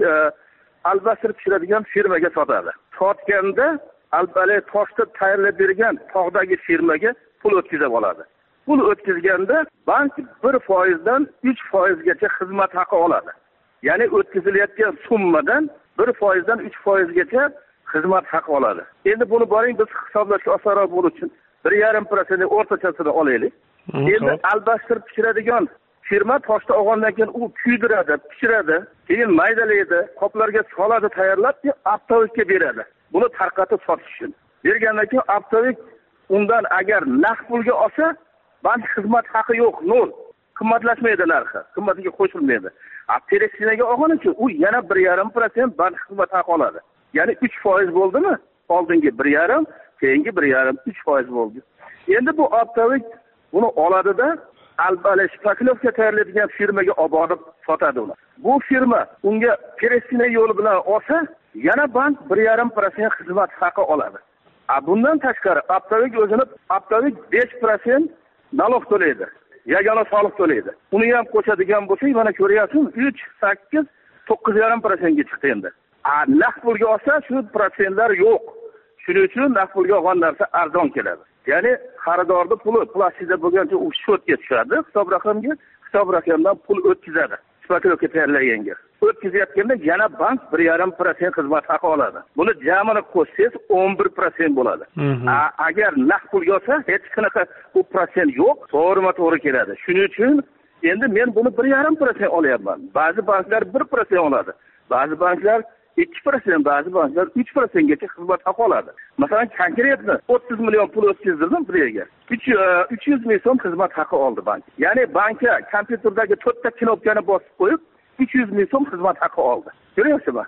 albastr pishiradigan firmaga sotadi. Sotganda albali toshni tayyorlab bergan tog'dagi firmaga pul o'tkazib oladi. Pul o'tkazganda bank bir foiz dan uch foiz gacha xizmat haqi oladi. Ya'ni o'tkazilayotgan summadan bir foiz dan uch foiz gacha xizmat haqi oladi. Endi buni boring biz hisoblashga osonroq bo'lishi uchun bir yarim foiz o'rtachasini olaylik. Endi albastr pishiradigan firma toshni olgandan keyin u kuydiradi, pishiradi, keyin maydalaydi, qoplarga soladi, tayyorlab, avtovikka beradi. Buni tarqatib sotish uchun. Bergandan keyin avtovik undan agar naqd pulga olsa, bank xizmat haqi yo'q, nol. Qimmatlashmaydi narxi, qimmatiga qo'shilmaydi. A peresinaga olgan uchun u yana bir yarim foiz bank xizmat haqi oladi. Ya'ni uch foiz bo'ldimi? Oldingi bir yarim, keyingi bir yarim, uch foiz bo'ldi. Endi bu avtovik buni oladida albali pakelovka tayyorlaydigan firmaga olib borib sotadi uni. Bu firma unga peresina yo'li bilan olsa, yana bank bir yarim foiz xizmat haqi oladi. A bundan tashqari avtovik o'zini avtovik besh foiz nalog to'laydi. Yagona soliq to'laydi. Uni ham qo'shadigan bo'lsak, mana ko'ryapsiz, uch, sakkiz, to'qqiz yarim foiz ga chiqdi endi. A naqd pulga olsa, shu prosentlar yo'q. Shuning uchun naqd pulga olgan narsa arzon keladi. Ya'ni xaridorning puli plastikda bo'lgancha u shotga tushadi, hisob raqamga, hisob raqamdan pul o'tkazadi. Pakelovka tayyorlaganga. O'tkazayotganda yana bank bir yarim foiz xizmat haqi oladi. Buni jamini qo'shsangiz o'n bir foiz bo'ladi. Agar naqd pulga olsa, hech qanaqa bu prosent yo'q, to'g'rima-to'g'ri keladi. Shuning uchun endi men buni bir yarim foiz olyapman. Ba'zi banklar bir foiz oladi. Ba'zi banklar ikki foiz, ba'zi banklar uch foiz gacha xizmat haqi oladi. Masalan, konkretni o'ttiz million pul o'tkazdim bir yerga. uch yuz ming so'm xizmat haqi oldi bank. Ya'ni bankka kompyuterdagi to'rtta knopkani bosib qo'yib, uch yuz ming so'm xizmat haqi oldi. Ko'ryapsizmi?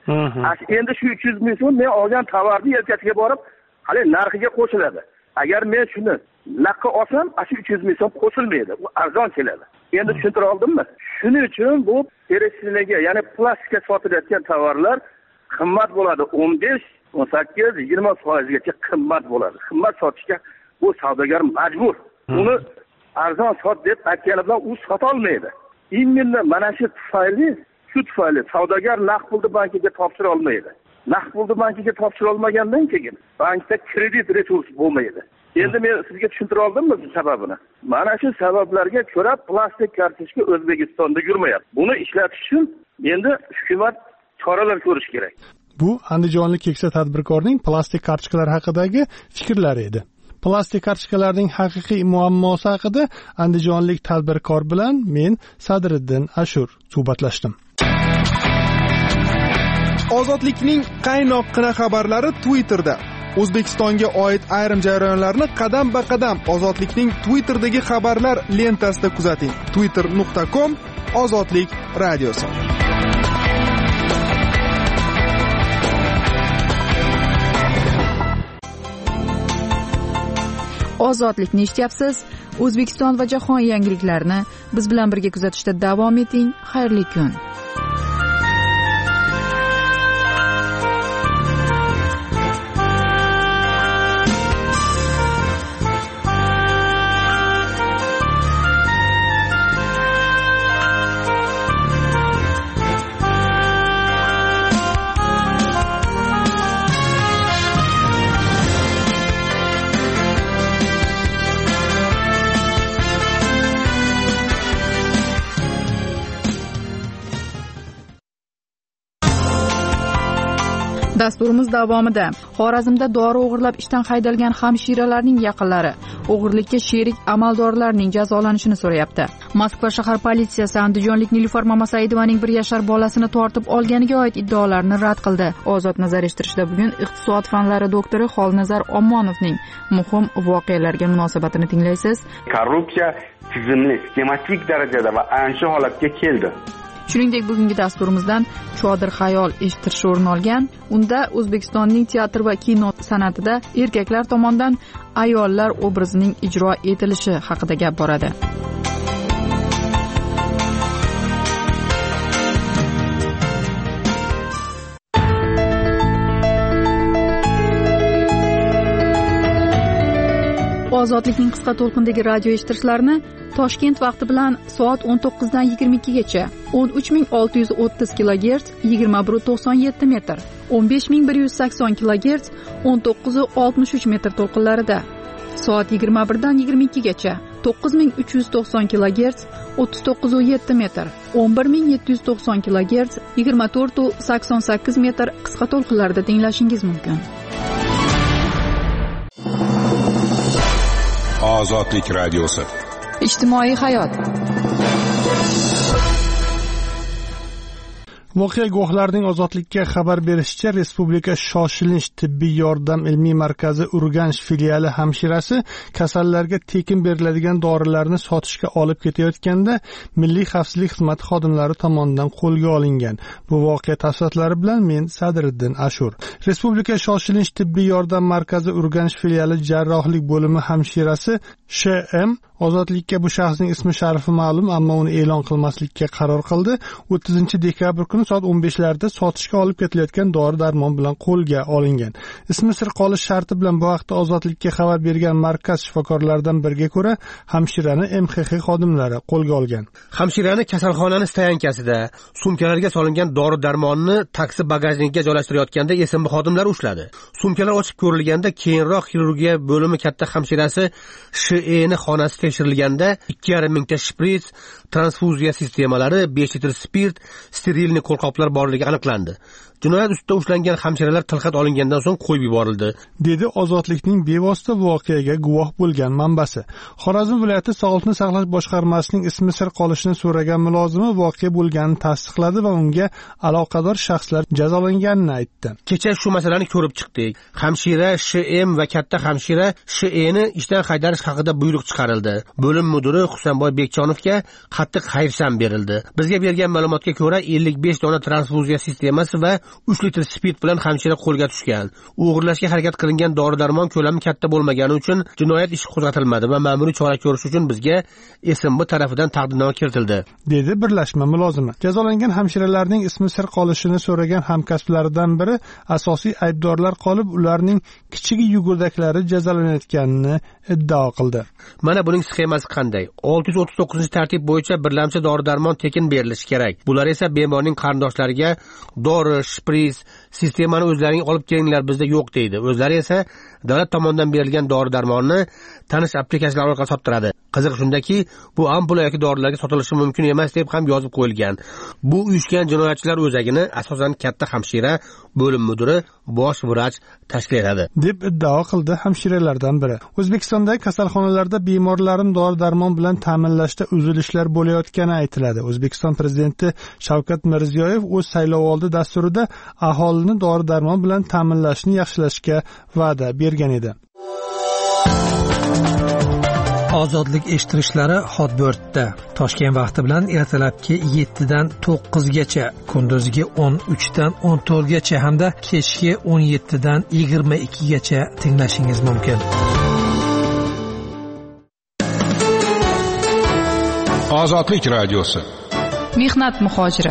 Endi shu uch yuz ming so'm men olgan tovarni yelkasiga borib, hali narxiga qo'shiladi. Agar men shuni naqdga olsam, shu uch yuz ming so'm qo'shilmaydi. U arzon keladi. Endi tushuntira oldimmi? Shuning uchun bu peresinaga, ya'ni plastikka sotilayotgan tovarlar qimmat bo'ladi. o'n besh, o'n sakkiz, yigirma foiz gacha qimmat bo'ladi. Qimmat sotishga bu savdogar majbur. Uni arzon sot deb aytgani bilan u sota olmaydi. Imminni mana shu tufayli, shu tufayli savdogar naqd pulni bankiga topshira olmaydi. Naqd pulni bankiga topshira olmagandan keyin bankda kredit resurs bo'lmaydi. Endi men sizga tushuntira oldimmi sababini? Mana shu sabablarga ko'ra plastik kartochka O'zbekistonda yurmayapti. Buni ishlatish uchun endi hukumat choralar ko'rish kerak. Bu andijonlik keksa tadbirkorning plastik kartochkalar haqidagi fikrlari edi. Plastik kartochkalarning haqiqiy muammosi haqida andijonlik tadbirkor bilan men Sadriddin Ashur suhbatlashdim. Ozodlikning qaynoqqina xabarlari Twitterda. O'zbekistonga oid ayrim jarayonlarni qadam-ba-qadam Ozodlikning Twitter'dagi xabarlar lentasida kuzating. twitter nuqta com Ozodlik radiosi. Ozodlikni eshityapsiz. O'zbekiston va jahon yangiliklarini biz bilan birga kuzatishda davom eting. Xayrli kun. Dasturimiz davomida Xorazmda dori o'g'irlab ishdan haydalgan hamshiralarning yaqinlari o'g'irlikka sherik amaldorlarning jazolanishini so'rayapti. Moskva shahar politsiyasi andijonlik Nilufar Mamasaidovaning bir yashar bolasini tortib olganiga oid iddaolarni rad qildi. Ozod nazar eshittirishda bugun iqtisod fanlari doktori Xolnazar Ommonovning muhim voqealarga munosabatini tinglaysiz. Korrupsiya tizimli, sistematik darajada va ancha holatga keldi. Shuningdek, bugungi dasturimizdan Chodir xayol eshittirish o'rin olgan. Unda O'zbekistonning teatr va kino san'atida erkaklar tomonidan ayollar obrazining ijro etilishi haqida gap boradi. Ozodlikning qisqa to'lqindagi radio eshittirishlarini Toshkent vaqti bilan soat o'n to'qqiz dan yigirma ikki gacha o'n uch ming olti yuz o'ttiz kilogerts yigirma bir to'qson yetti metr, o'n besh ming bir yuz sakson kilogerts o'n to'qqiz oltmish uch metr to'lqinlarida, soat yigirma bir dan yigirma ikki gacha to'qqiz ming uch yuz to'qson kilogerts o'ttiz to'qqiz yetti metr, o'n bir ming yetti yuz to'qson kilogerts yigirma to'rt sakson sakkiz metr qisqa to'lqinlarda tinglashingiz mumkin. Ozodlik radiosi. Ijtimoiy hayot. Voqea guvohlarining ozodlikka xabar berishicha, Respublika shoshilinch tibbiy yordam ilmiy markazi Urganch filiali hamshirasi kasallarga tekin beriladigan dorilarni sotishga olib ketayotganda Milliy xavfsizlik xizmati xodimlari tomonidan qo'lga olingan. Bu voqea tafsilotlari bilan men Sadriddin Ashur. Respublika shoshilinch tibbiy yordam markazi Urganch filiali jarrohlik bo'limi hamshirasi Sh M ozodlikka bu shaxsning ismi sharifi ma'lum, ammo uni e'lon qilmaslikka qaror qildi. o'ttizinchi dekabr kuni soat o'n beshlarda sotishga olib ketilayotgan dori-darmon bilan qo'lga olingan. Ismi sir qolish sharti bilan bu vaqtda ozodlikka xabar bergan markaz shifokorlaridan biriga ko'ra, hamshirani M X X xodimlari qo'lga olgan. Hamshirani kasalxonaning stoyankasida sumkalarga solingan dori-darmonni taksi bagajnikiga joylashtirayotganda esimli xodimlar ushladi. Sumkalar ochib ko'rilganda keyinroq xirurgiya bo'limi katta hamshirasi Sh E ni xonasi tekshirilganda ikki yarim mingta shprits, transfuziya sistemalari, besh litr spirt, sterilni qo'lqoplar borligi aniqlandi. Jinoyat ustida ushlangan hamshiralar tilxat olingandan so'ng qo'yib yuborildi, dedi Ozodlikning bevosita voqeaga guvoh bo'lgan manbasi. Xorazm viloyati Sog'liqni saqlash boshqarmasining ismi sir qolishini so'ragan mulozimi voqea bo'lganini tasdiqladi va unga aloqador shaxslar jazolanganini aytdi. Kecha shu masalani ko'rib chiqdik. Hamshira Sh M va katta hamshira Sh E ni ishdan haydarish haqida buyruq chiqarildi. Bo'lim mudiri Husanboy Bekchonovga qattiq hayfsan berildi. Bizga bergan ma'lumotga ko'ra ellik besh dona transfuziya sistemasi va uch litr spirt bilan hamshira qo'lga tushgan. O'g'irlashga harakat qilingan dori-darmon ko'lami katta bo'lmagani uchun jinoyat ishi qo'zg'atilmadi va ma'muriy chora ko'rish uchun bizga S M B tarafidan taqdimnoma kiritildi, dedi birlashma mulozimi. Jazolangan hamshiralarning ismi sir qolishini so'ragan hamkasblaridan biri asosiy aybdorlar qolib, ularning kichik yugurdaklari jazolanayotganini iddao qildi. Mana buning sxemasi qanday? olti yuz o'ttiz to'qqizinchi tartib bo'yicha birlamchi dori-darmon tekin berilishi kerak. Bular esa bemorning qarindoshlariga dori, shpris sistemani o'zlaring olib kelinglar, bizda yo'q deydi. O'zlari esa davlat tomonidan berilgan dori-darmonni tanish applikatsiyalar orqali sottiradi. Qiziq shundaki, bu ampula yoki dorilarga sotilishi mumkin emas deb ham yozib qo'yilgan. Bu uyushgan jinoyatchilar o'zagini asosan katta hamshira, bo'lim mudiri, bosh vrach tashkil etadi, deb iddao qildi hamshiralardan biri. O'zbekistondagi kasalxonalarda bemorlarni dori-darmon bilan ta'minlashda uzilishlar bo'layotgani aytiladi. O'zbekiston prezidenti Shavkat Mirziyoyev o'z saylovoldi dasturida aholini dori-darmon bilan ta'minlashni yaxshilashga va'da bergan edi. Ozodlik eshittirishlari Hotbirtda Toshkent vaqti bilan ertalabki yetti dan to'qqiz gacha, kunduzgi o'n uch dan o'n to'rt gacha hamda kechki o'n yetti dan yigirma ikki gacha tinglashingiz mumkin. Ozodlik radiosi. Mehnat muhojiri.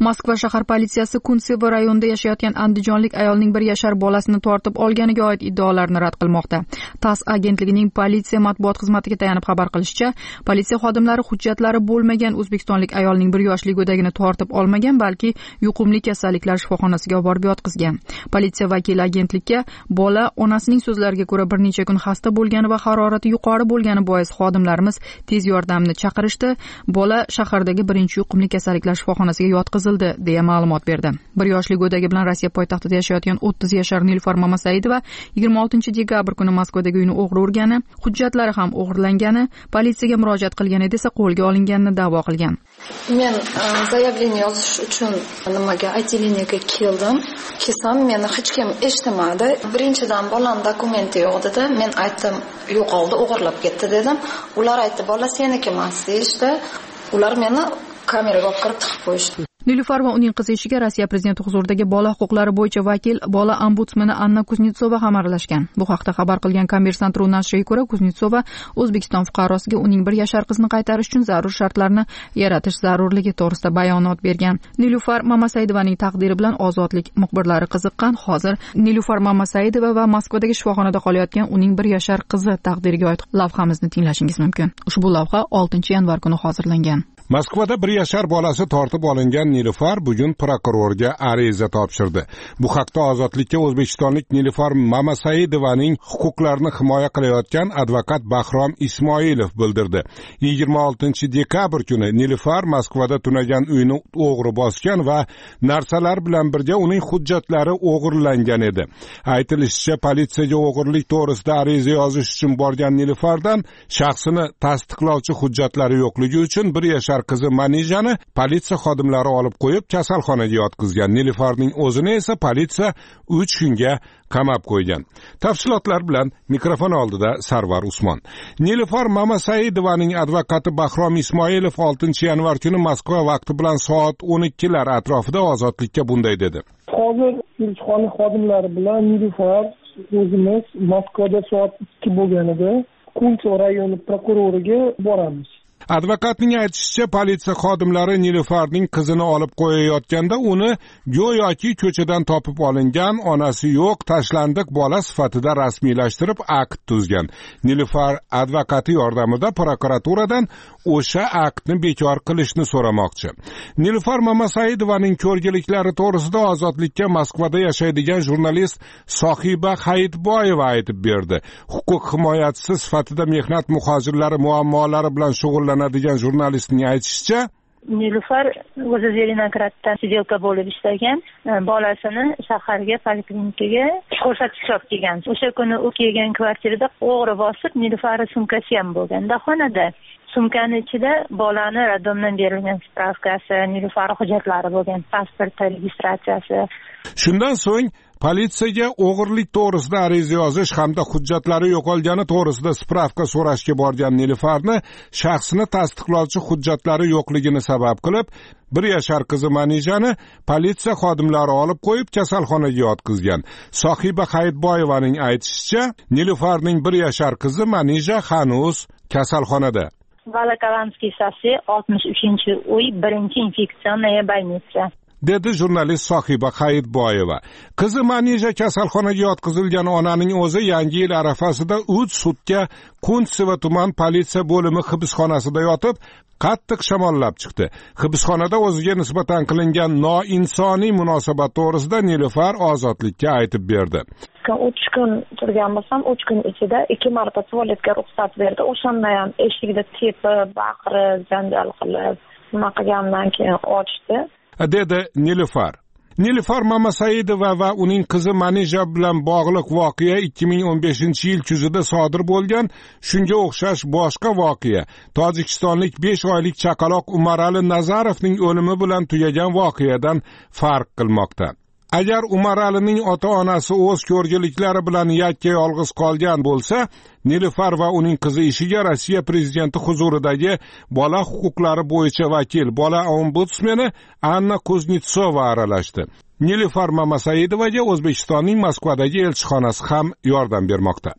Moskva shahar politsiyasi Kuntsevo rayonida yashayotgan andijonlik ayolning bir yashar bolasini tortib olganiga oid iddaolarni rad qilmoqda. TASS agentligining politsiya matbuot xizmatiga tayanib xabar qilishicha, politsiya xodimlari hujjatlari bo'lmagan o'zbekistonlik ayolning bir yoshli go'dagini tortib olmagan, balki yuqumli kasalliklar shifoxonasiga olib borib yotqizgan. Politsiya vakili agentlikka bola onasining so'zlariga ko'ra bir necha kun xasta bo'lgani va harorati yuqori bo'lgani bois xodimlarimiz tez yordamni chaqirishdi. Bola shahardagi birinchi yuqumli kasalliklar shifoxonasiga yotqizildi deya ma'lumot berdi. Bir yoshli go'dagi bilan Rossiya poytaxtida yashayotgan o'ttiz yashar Nilufar Mamasaidova yigirma oltinchi dekabr kuni Moskvadagi uyni o'g'ri urgani, hujjatlari ham o'g'irlangani, politsiyaga murojaat qilgan edi esa qo'lga olinganini da'vo qilgan. Men zaявление yozish uchun nimaga отделениyaga keldim. Kelsam meni hech kim eshitmadi. Birinchidan bolam dokumenti yo'q dedi. Men aytdim, yo'qoldi, o'g'irlab ketdi dedim. Ular aytdi, bola seniki emas deyishdi. Ular meni kameraga olib kirib tiqib qo'yishdi. Nilufar va uning qizi ishiga Rossiya prezidenti huzuridagi bola huquqlari bo'yicha vakil bola ombudsmani Anna Kuznetsova ham aralashgan. Bu haqda xabar qilgan Kommersant ru nashriga ko'ra, Kuznetsova O'zbekiston fuqarosiga uning bir yashar qizini qaytarish uchun zarur shartlarni yaratish zarurligi to'g'risida bayonot bergan. Nilufar Mamasaidovaning taqdiri bilan Ozodlik muxbirlari qiziqqan. Hozir Nilufar Mamasaidova va Moskvadagi shifoxonada qolayotgan uning bir yashar qizi taqdiriga oid lavhamizni tinglashingiz mumkin. Ushbu lavha oltinchi yanvar kuni hozirlangan. Moskvada bir yashar bolasi tortib olingan Nilufar bugun prokurorga ariza topshirdi. Bu haqda Ozodlikka o'zbekistonlik Nilufar Mamasaidovaning huquqlarini himoya qilayotgan advokat Bahrom Ismoilov bildirdi. yigirma oltinchi dekabr kuni Nilufar Moskvada tunagan uyni o'g'ri bosgan va narsalar bilan birga uning hujjatlari o'g'irlangan edi. Aytilishicha, politsiyaga o'g'irlik to'g'risida ariza yozish uchun borgan Nilufardan shaxsini tasdiqlovchi hujjatlari yo'qligi uchun bir yashar qizi Manijani politsiya xodimlari olib qo'yib kasalxonaga yotqizgan. Nilufarning o'zini esa politsiya uch kunga qamab qo'ygan. Tafsilotlar bilan mikrofon oldida Sarvar Usmon. Nilufar Mamasaidovaning advokati Bahrom Ismoilov oltinchi yanvar kuni Moskva vaqti bilan soat o'n ikkilar atrofida Ozodlikka bunday dedi. Hozir elchixona xodimlari bilan Nilufar o'zimiz Moskvada soat ikki bo'lganida Kuntsevo rayoni prokuroriga boramiz. Advokatning aytishicha, politsiya xodimlari Nilufarning qizini olib qo'yayotganda uni go'yoki ko'chadan topib olingan, onasi yo'q, tashlandiq bola sifatida rasmiylashtirib akt tuzgan. Nilufar advokati yordamida prokuraturadan o'sha aktni bekor qilishni so'ramoqchi. Nilufar Mamasaidovaning ko'rgiliklari to'g'risida Ozodlikka Moskvada yashaydigan jurnalist Sohiba Hayitboyeva aytib berdi. Huquq himoyachisi sifatida mehnat muhojirlari muammolari bilan shug'ullanadigan jurnalistning aytishicha, Nilufar o'zi Zelenogradda sidelka bo'lib ishlagan, bolasini shaharga poliklinikaga ko'rsatish olib kelgan. O'sha kuni u kelgan kvartirada o'g'ri bosib, Nilufari sumkasi ham bo'lgan. Xonada sumkani ichida bolani radomdan berilgan spravkasi, Nilufar hujjatlari bo'lgan, pasporti, registratsiyasi. Shundan so'ng politsiyaga o'g'irlik to'g'risida ariza yozish hamda hujjatlari yo'qolgani to'g'risida spravka so'rashga borgan Nilufarni shaxsini tasdiqlovchi hujjatlari yo'qligini sabab qilib, bir yashar qizi Manijani politsiya xodimlari olib qo'yib kasalxonaga yotqizgan. Sohiba Hayitboyevaning aytishicha, Nilufarning bir yashar qizi Manija hanuz kasalxonada. Volokolansky shosse oltmish uchinchi uy, birinchi infeksionная больница. dedi jurnalist Sohiba Hayitboyeva. Qizi Manija kasalxonaga yotqizilgan onaning o'zi yangi yil arafasida uch sutka Kuntsevo tuman politsiya bo'limi hibsxonasida yotib, qattiq shamollab chiqdi. Hibsxonada o'ziga nisbatan qilingan noinsoniy munosabat to'g'risida Nilufar Ozodlikka aytib berdi. uch kun turgan bo'lsam, uch kun ichida ikki marta tualetga ruxsat berdi. O'shanda ham eshikda tepib, baqirib, janjal qilib, nima qilgandan keyin ochdi. dedi Nilufar. Nilufar Mamasaidova va uning qizi Manija bilan bog'liq voqea ikki ming o'n beshinchi yil kuzida sodir bo'lgan. Shunga o'xshash boshqa voqea Tojikistonlik besh oylik chaqaloq Umarali Nazarovning o'limi bilan tugagan voqeadan farq qilmoqda. Agar Umaralining ota-onasi o'z ko'rgiliklari bilan yakka yolg'iz qolgan bo'lsa, Nilufar va uning qizi ishiga Rossiya prezidenti huzuridagi bola huquqlari bo'yicha vakil bola ombudsmani Anna Kuznetsova aralashdi. Nilufar Mamasaidovaga O'zbekistonning Moskvadagi elchixonasi ham yordam bermoqda.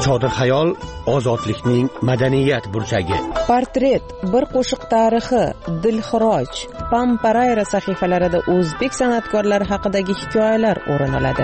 Sodiq Xayol ozodlikning madaniyat burchagi. Portret, bir qo'shiq tarixi, Dilxiroj, Pamparayra sahifalarida o'zbek san'atkorlari haqidagi hikoyalar o'rin oladi.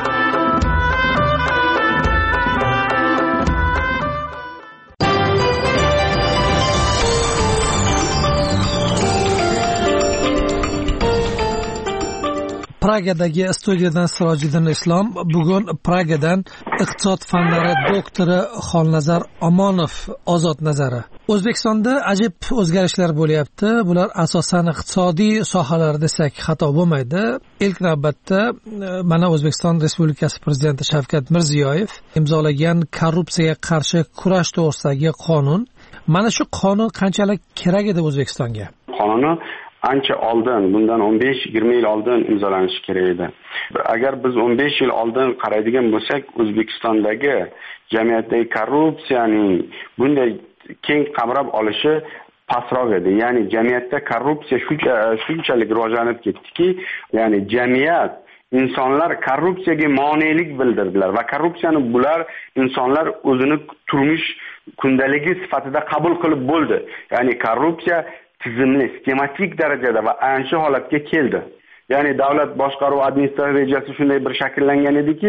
Pragadagi studiyadan Sirojiddin Islom bugun Pragadan iqtisod fanlari doktori Xolnazar Omonov ozod nazari. O'zbekistonda ajib o'zgarishlar bo'lyapti. Bular asosan iqtisodiy sohalar desak xato bo'lmaydi. Ilk navbatda mana O'zbekiston Respublikasi prezidenti Shavkat Mirziyoyev imzolagan korrupsiyaga qarshi kurash to'g'risidagi qonun. Mana shu qonun qanchalik kerak edi O'zbekistonga? Qonuni ancha oldin, bundan o'n besh yigirma yil oldin imzolanishi kerak edi. Agar biz o'n besh yil oldin qaraydigan bo'lsak, O'zbekistondagi jamiyatdagi korrupsiyaning bunday keng qamrab olishi pastroq edi. Ya'ni jamiyatda korrupsiya shuncha shunchalik rivojlanib ketdiki, ya'ni jamiyat insonlar korrupsiyaga monelik bildirdilar va korrupsiyani bular insonlar o'zini turmush kundaligi sifatida qabul qilib bo'ldi. Ya'ni korrupsiya tizimli, sistematik darajada va ana shu holatga keldi. Ya'ni davlat boshqaruv administratsiya rejasi shunday bir shakllangan ediki,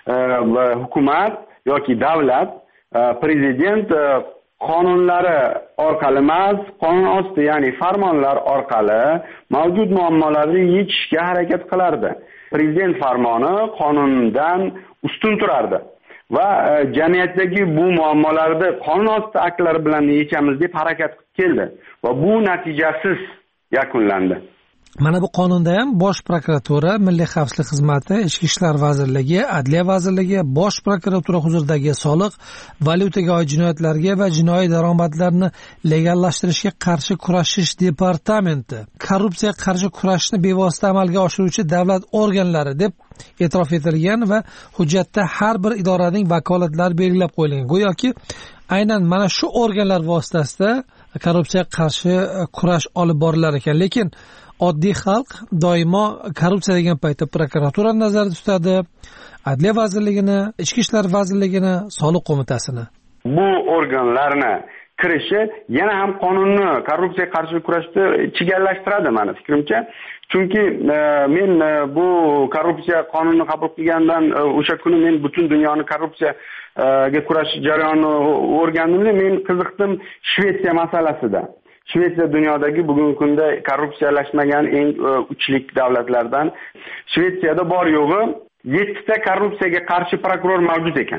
hukumat yoki davlat, prezident qonunlari orqali emas, qonun osti, ya'ni farmonlar orqali mavjud muammolarni yechishga harakat qilardi. Prezident farmoni qonundan ustun turardi va jamiyatdagi bu muammolarni qonun osti aktlari bilan yechamiz deb harakat keldi va bu natijasiz yakunlandi. Mana bu qonunda ham Bosh prokuratura, Milliy xavfsizlik xizmati, Ichki ishlar vazirligi, Adliya vazirligi, Bosh prokuratura huzuridagi soliq, valyutaga oid jinoyatlarga va jinoiy daromadlarni legallashtirishga qarshi kurashish departamenti, korrupsiyaga qarshi kurashishni bevosita amalga oshiruvchi davlat organlari deb e'tirof etilgan va hujjatda har bir idoraning vakolatlari belgilab qo'yilgan. Go'yoki aynan mana shu organlar vositasida korrupsiyaga qarshi kurash olib borilar ekan. Lekin oddiy xalq doimo korrupsiya degan paytda prokuraturani nazarda tutadi, Adliya vazirligini, Ichki ishlar vazirligini, soliq qo'mitasini. Bu organlarni kirishi yana ham qonunni korrupsiyaga qarshi kurashni chigallashtiradi meni fikrimcha. Chunki e, men e, bu korrupsiya qonunini qabul qilgandan e, o'sha kuni men butun dunyoni korrupsiyaga kurash jarayonini o'rgandim. Men qiziqdim Shvetsiya masalasida. Shvetsiya dunyodagi bugungi kunda korrupsiyalashmagan eng uchlik davlatlardan. Shvetsiyada bor yo'g'i yettita korrupsiyaga qarshi prokuror mavjud ekan.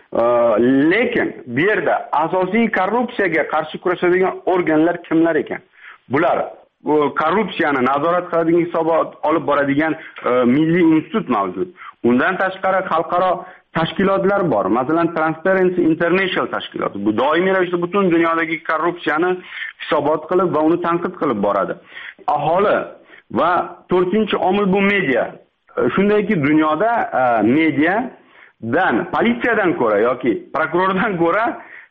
Lekin bu yerda asosiy korrupsiyaga qarshi kurashadigan organlar kimlar ekan? Bular korrupsiyani nazorat qiladigan, hisobot olib boradigan milliy institut mavjud. Undan tashqari xalqaro tashkilotlar bor. Masalan, Transparency International tashkiloti. Bu doimiy ravishda butun dunyodagi korrupsiyani hisobot qilib va uni tanqid qilib boradi. Aholi va to'rtinchi omil bu media. Shundayki dunyoda mediadan, politsiyadan ko'ra yoki prokurordan ko'ra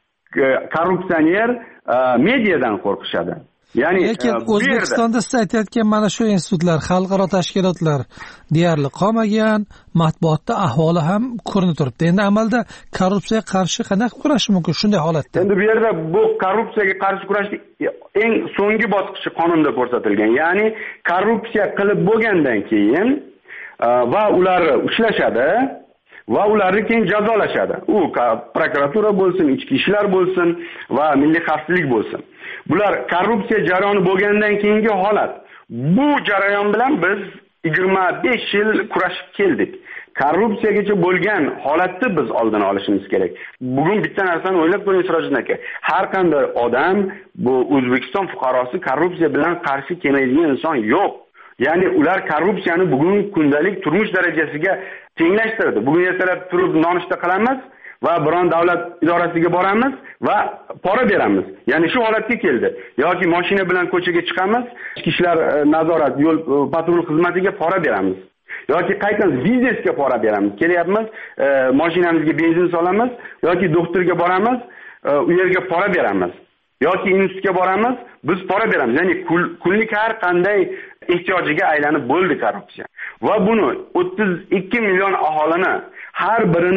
korrupsioner mediadan qo'rqishadi. Ya'ni lekin O'zbekistonda siz aytayotgan mana shu institutlar, xalqaro tashkilotlar deyarli qolmagan, matbuotda ahvoli ham ko'rinib turibdi. Endi amalda korrupsiyaga qarshi qanday kurashish mumkin shunday holatda? Endi bu yerda bu korrupsiyaga qarshi kurashning eng so'nggi bosqichi qonunda ko'rsatilgan. Ya'ni korrupsiya qilib bo'lgandan keyin va ular ushlashadi va ularni keyin jazolashadi. U prokuratura bo'lsin, ichki ishlar bo'lsin va milliy xavfsizlik bo'lsin. Bular korrupsiya jarayoni bo'lgandan keyingi holat. Bu jarayon bilan biz yigirma besh yil kurashib keldik. Korrupsiyagacha bo'lgan holatni biz oldini olishimiz kerak. Bugun bitta narsani o'ylab ko'ring Sirojiddin aka. Har qanday odam, bu O'zbekiston fuqarosi korrupsiya bilan qarshi kelmaydigan inson yo'q. Ya'ni ular korrupsiyani bugun kundalik turmush darajasiga tenglashtirdi. Bugun ertalab turib nonushta qilamiz va biron davlat idorasiga boramiz va pora beramiz. Ya'ni shu holatga keldi. Yoki mashina bilan ko'chaga chiqamiz, ichki ishlar nazorat, yo'l patrul xizmatiga pora beramiz. Yoki qaytamiz biznesga pora beramiz. Kelyapmiz, e, mashinamizga benzin solamiz yoki doktorga boramiz, e, u yerga pora beramiz. Yoki institutga boramiz, biz pora beramiz. Ya'ni kunlik har qanday ehtiyojiga aylanib bo'ldi korrupsiya. Va buni o'ttiz ikki million aholini har birini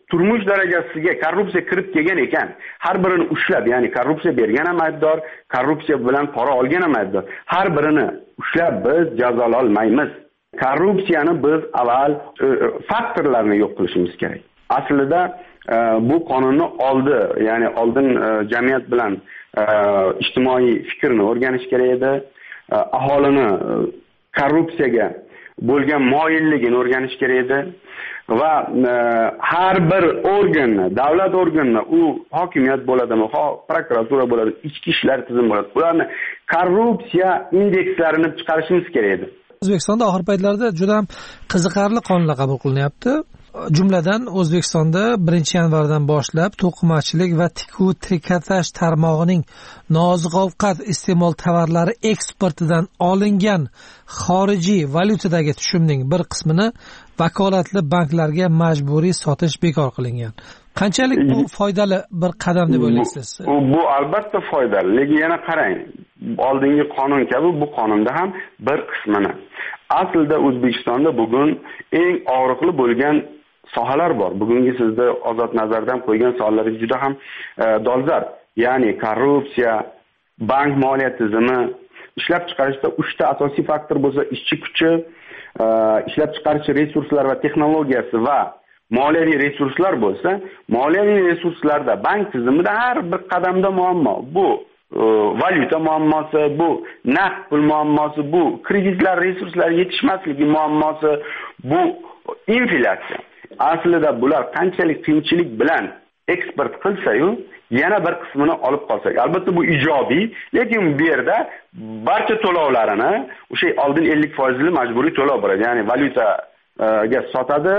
turmush darajasiga korrupsiya kirib kelgan ekan, har birini ushlab, ya'ni korrupsiya bergan ham aybdor, korrupsiya bilan pora olgan ham aybdor. Har birini ushlab biz jazolay olmaymiz. Korrupsiyani biz avval e, faktorlarni yo'q qilishimiz kerak. Aslida e, bu qonunni oldi, ya'ni oldin e, jamiyat bilan e, ijtimoiy fikrni o'rganish kerak edi. E, aholini e, korrupsiyaga bo'lgan moyilligini o'rganish kerak edi va e, har bir organni, davlat organini, u hokimiyat bo'ladimi, prokuratura bo'ladimi, ichki ishlar tizimi bo'ladi. Ularni korrupsiya indekslarini chiqarishimiz kerak edi. O'zbekistonda oxir paytlarda juda ham qiziqarli qonunlar qabul qilinyapti. Jumladan O'zbekistonda birinchi yanvardan boshlab to'qimachilik va tikuv trikotaj tarmog'ining nooziq-ovqat iste'mol tovarlari eksportidan olingan xorijiy valyutadagi tushumning bir qismini vakolatli banklarga majburiy sotish bekor qilingan. Qanchalik bu foydali bir qadam deb o'ylaysiz? Bu, bu albatta foydali. Lekin yana qarang, oldingi qonun kabi bu qonunda ham bir qismini. Aslida O'zbekistonda bugun eng og'riqli bo'lgan sohalar bor. Bugungi sizda ozod nazardan qo'ygan sohalar juda ham e, dolzarb. Ya'ni korrupsiya, bank moliya tizimi, ishlab chiqarishda uchta asosiy faktor bo'lsa, ishchi kuchi, e, ishlab chiqarish resurslar va texnologiyasi va moliyaviy resurslar bo'lsa, moliyaviy resurslarda bank tizimida har bir qadamda muammo. Bu e, valyuta muammosi, bu naqd pul muammosi, bu kreditlar, resurslar yetishmasligi muammosi, bu inflyatsiya. Aslida bular qanchalik qiyinchilik bilan eksport qilsa-yu, yana bir qismini olib qolsak, albatta bu ijobiy, lekin bu yerda barcha to'lovlarini o'sha oldin ellik foiz li majburiy to'lov bor. Ya'ni valyuta ga sotadi,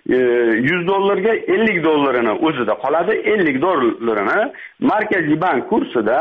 yuz dollarga ellik dollarini o'zida qoladi, ellik dollarini markaziy bank kursida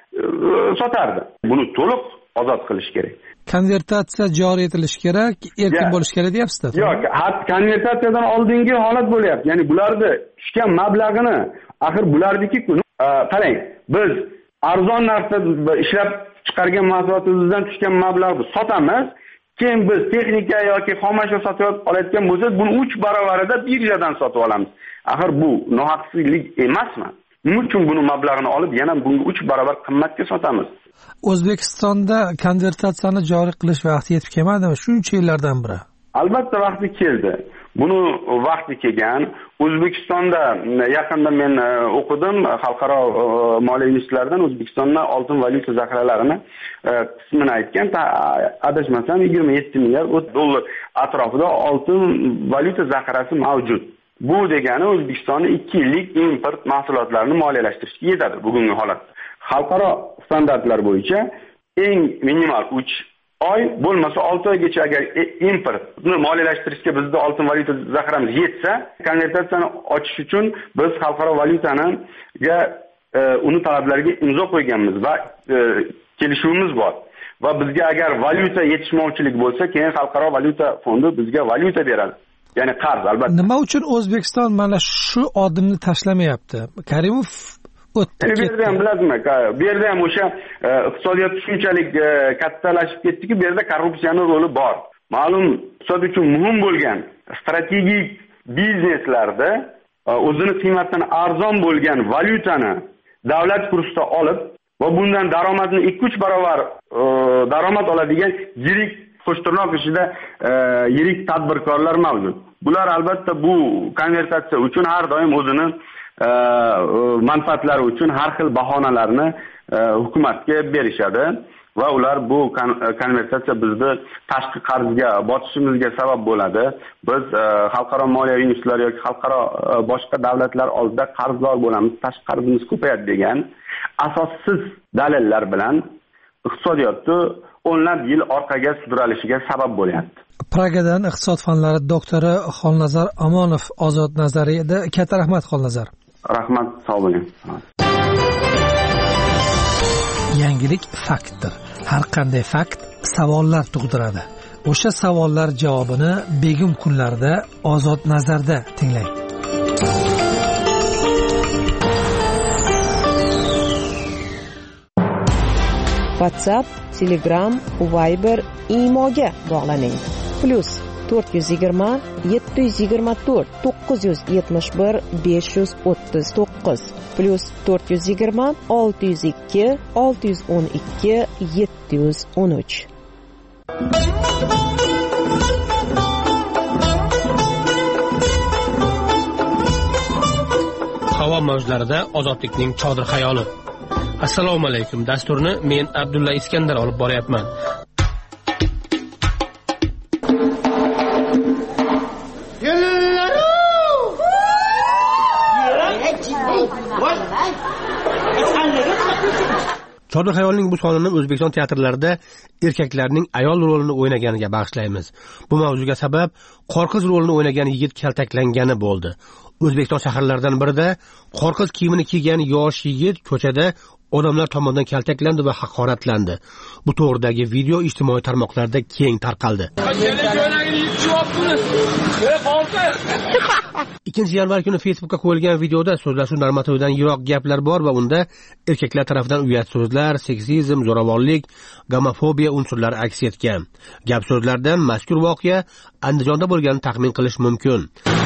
sotardi. Buni to'liq ozod qilish kerak. Konvertatsiya joriy etilishi kerak, erkin bo'lish kerak deyapsiz-da? Yo'q, konvertatsiyadan oldingi holat bo'lyapti. Ya'ni bularni tushgan mablag'ini, axir bulardiki-ku, qarang, biz arzon narxda ishlab chiqargan mahsulotimizdan tushgan mablag'ni sotamiz, keyin biz texnika yoki xomashyo sotib olayotgan bo'lsak, buni uch barobarida birjadan sotib olamiz. Axir bu nohaqsizlik emasmi? Nima uchun buni mablag'ini olib yana bunga uch barobar qimmatga sotamiz? O'zbekistonda konvertatsiyani joriy qilish vaqti yetib kelmadimi? Shuncha yillardan biri. Albatta vaqti keldi. Buni vaqti kelgan. O'zbekistonda yaqinda men o'qidim, xalqaro moliya institutlaridan O'zbekistonda oltin valyuta zaxiralarini qismini aytgan, adashmasam yigirma yetti milliard dollar atrofida oltin valyuta zaxirasi mavjud. Bu degani O'zbekistonning ikki yillik import mahsulotlarini moliyalashtirishga yetadi bugungi holatda. Xalqaro standartlar bo'yicha eng minimal uch oy, bo'lmasa olti oygacha agar importni moliyalashtirishga bizda oltin valyuta zaxiramiz yetsa, konvertatsiyani ochish uchun biz xalqaro valyutaniga e, uni talablariga imzo qo'yganmiz va e, kelishuvimiz bor. Va bizga agar valyuta yetishmovchilik bo'lsa, keyin xalqaro valyuta fondi bizga valyuta beradi. Ya'ni qarz, albatta. Nima uchun O'zbekiston mana shu odimni tashlamayapti? Karimov o'tdi. Bu yerda ham bilasizmi, bu yerda ham o'sha iqtisodiyot shunchalik kattalashib ketdiki, bu yerda korrupsiyaning roli bor. Ma'lum iqtisod uchun muhim bo'lgan strategik bizneslarda o'zini qiymatidan arzon bo'lgan valyutani davlat kursida olib va bundan daromadni ikki uch barobar daromad oladigan yirik qo'shtirnoq ichida yirik tadbirkorlar mavjud. Bular albatta bu konvertatsiya uchun har doim o'zini manfaatlari uchun har xil bahonalarni hukumatga berishadi va ular bu konvertatsiya bizni tashqi qarzga botishimizga sabab bo'ladi. Biz xalqaro moliyaviy institutlar yoki xalqaro boshqa davlatlar oldida qarzdor bo'lamiz, tashqi qarzimiz ko'payadi degan asossiz dalillar bilan iqtisodiyotni o'nlab yil orqaga sudralishiga sabab bo'lyapti. Pragadan iqtisod fanlari doktori Xolnazar Amonov ozod nazariya edi. Katta rahmat Xolnazar. Rahmat, sog' bo'ling. Yangilik faktdir. Har qanday fakt savollar tug'diradi. O'sha savollar javobini begim kunlarda ozod nazarda tinglang. WhatsApp, Telegram, Viber, Imoga bog'laning. Plus to'rt yuz yigirma yetti yuz yigirma to'rt to'qqiz yuz yetmish bir besh yuz o'ttiz to'qqiz plus to'rt yuz yigirma olti yuz ikki olti yuz o'n ikki yetti yuz o'n uch. Havo mavjlarida ozodlikning chodir xayoli. Assalomu alaykum. Dasturni men Abdulla Iskandar olib boryapman. Chodir xayolning bu sonini O'zbekiston teatrlarida erkaklarning ayol rolini o'ynaganiga bag'ishlaymiz. Bu mavzuga sabab qorqiz rolini o'ynagan yigit kaltaklangani bo'ldi. O'zbekiston shaharlaridan birida qorqiz kiyimini kiygan yosh yigit ko'chada odamlar tomonidan kaltaklandi va haqoratlandi. Bu to'g'ridagi video ijtimoiy tarmoqlarda keng tarqaldi. ikkinchi yanvar kuni Facebookka qo'yilgan videoda so'zlashuv normatividan yiroq gaplar bor va unda erkaklar tomonidan uyat so'zlar, seksizm, zo'ravonlik, gomofobiya unsurlari aks etgan. Gap so'zlardan mazkur voqea Andijonda bo'lganini taxmin qilish mumkin.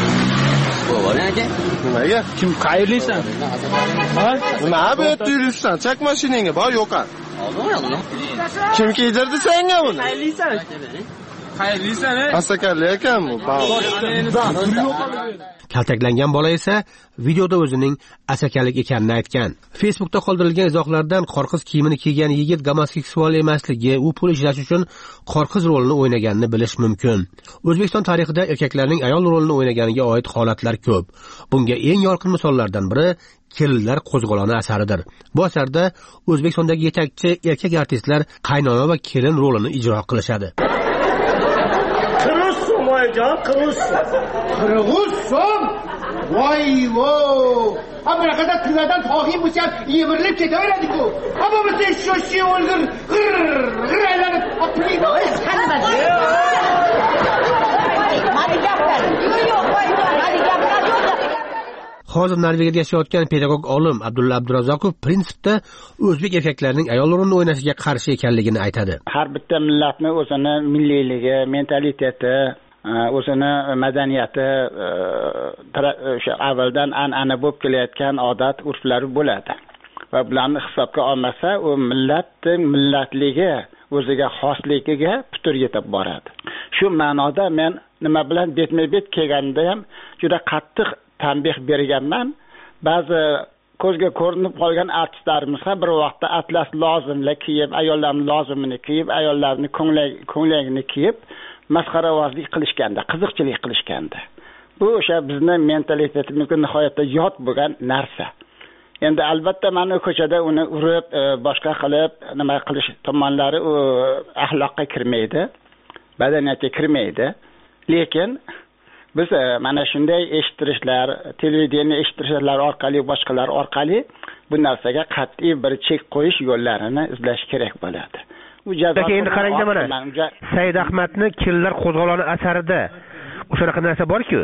Nimaga? Kim qayerlisan? Ha? Nima bu yerda yuribsan? Chak mashinangga bor yo'qar. Kim kiydirdi senga buni? Qayerlisan? Qayerlisan? Asakarli ekan bu. Kaltaklangan bola esa videoda o'zining asakalik ekanini aytgan. Facebookda qoldirilgan izohlardan qorqiz kiyimini kiygan yigit gomoseksual emasligi, u pul ishlash uchun qorqiz rolini o'ynaganini bilish mumkin. O'zbekiston tarixida erkaklarning ayol rolini o'ynaganiga oid holatlar ko'p. Bunga eng yorqin misollardan biri Kelinlar qo'zg'oloni asaridir. Bu asarda O'zbekistondagi yetakchi erkak artistlar qaynona va kelin rolini ijro qilishadi. Jon qirg'iz qirg'iz so'm voy vo ha bunaqada tillardan to'g'im bo'lsa yemirilib ketaveradi-ku. Ammo biz sho'shi o'lgir g'ir g'ir aylanib aplaydi. Hozir Norvegiyada yashayotgan pedagog olim Abdulla Abdurazokov prinsipda o'zbek erkaklarining ayol rolini o'ynashiga qarshi ekanligini aytadi. Har bitta millatni o'zini milliyligi, mentaliteti, o'zini madaniyati, o'sha avvaldan an'ana bo'lib kelayotgan odat, urflari bo'ladi. Va bularni hisobga olmasa, u millatning millatligi, o'ziga xosligiga putur yetib boradi. Shu ma'noda men nima bilan betma-bet kelganda ham juda qattiq tanbeh berganman. Ba'zi ko'zga ko'rinib qolgan artistlarimiz ham bir vaqtda atlas lozimlar kiyib, ayollarning lozimini kiyib, ayollarning ko'ylagini kiyib masxaravozlik qilishganda, qiziqchilik qilishganda. Bu o'sha bizning mentalitetimizga nihoyatda yot bo'lgan narsa. Endi albatta mana ko'chada uni urib, boshqa qilib nima qilish tomonlari u axloqqa kirmaydi, badaniyatga kirmaydi. Lekin biz mana shunday eshittirishlar, televideniya eshittirishlar orqali, boshqalar orqali bu narsaga qat'iy bir chek qo'yish yo'llarini izlash kerak bo'ladi. Bu jazo. Endi qarangda mana Said Ahmadning Kelinlar qo'zg'oloni asarida o'sha narsa bor-ku,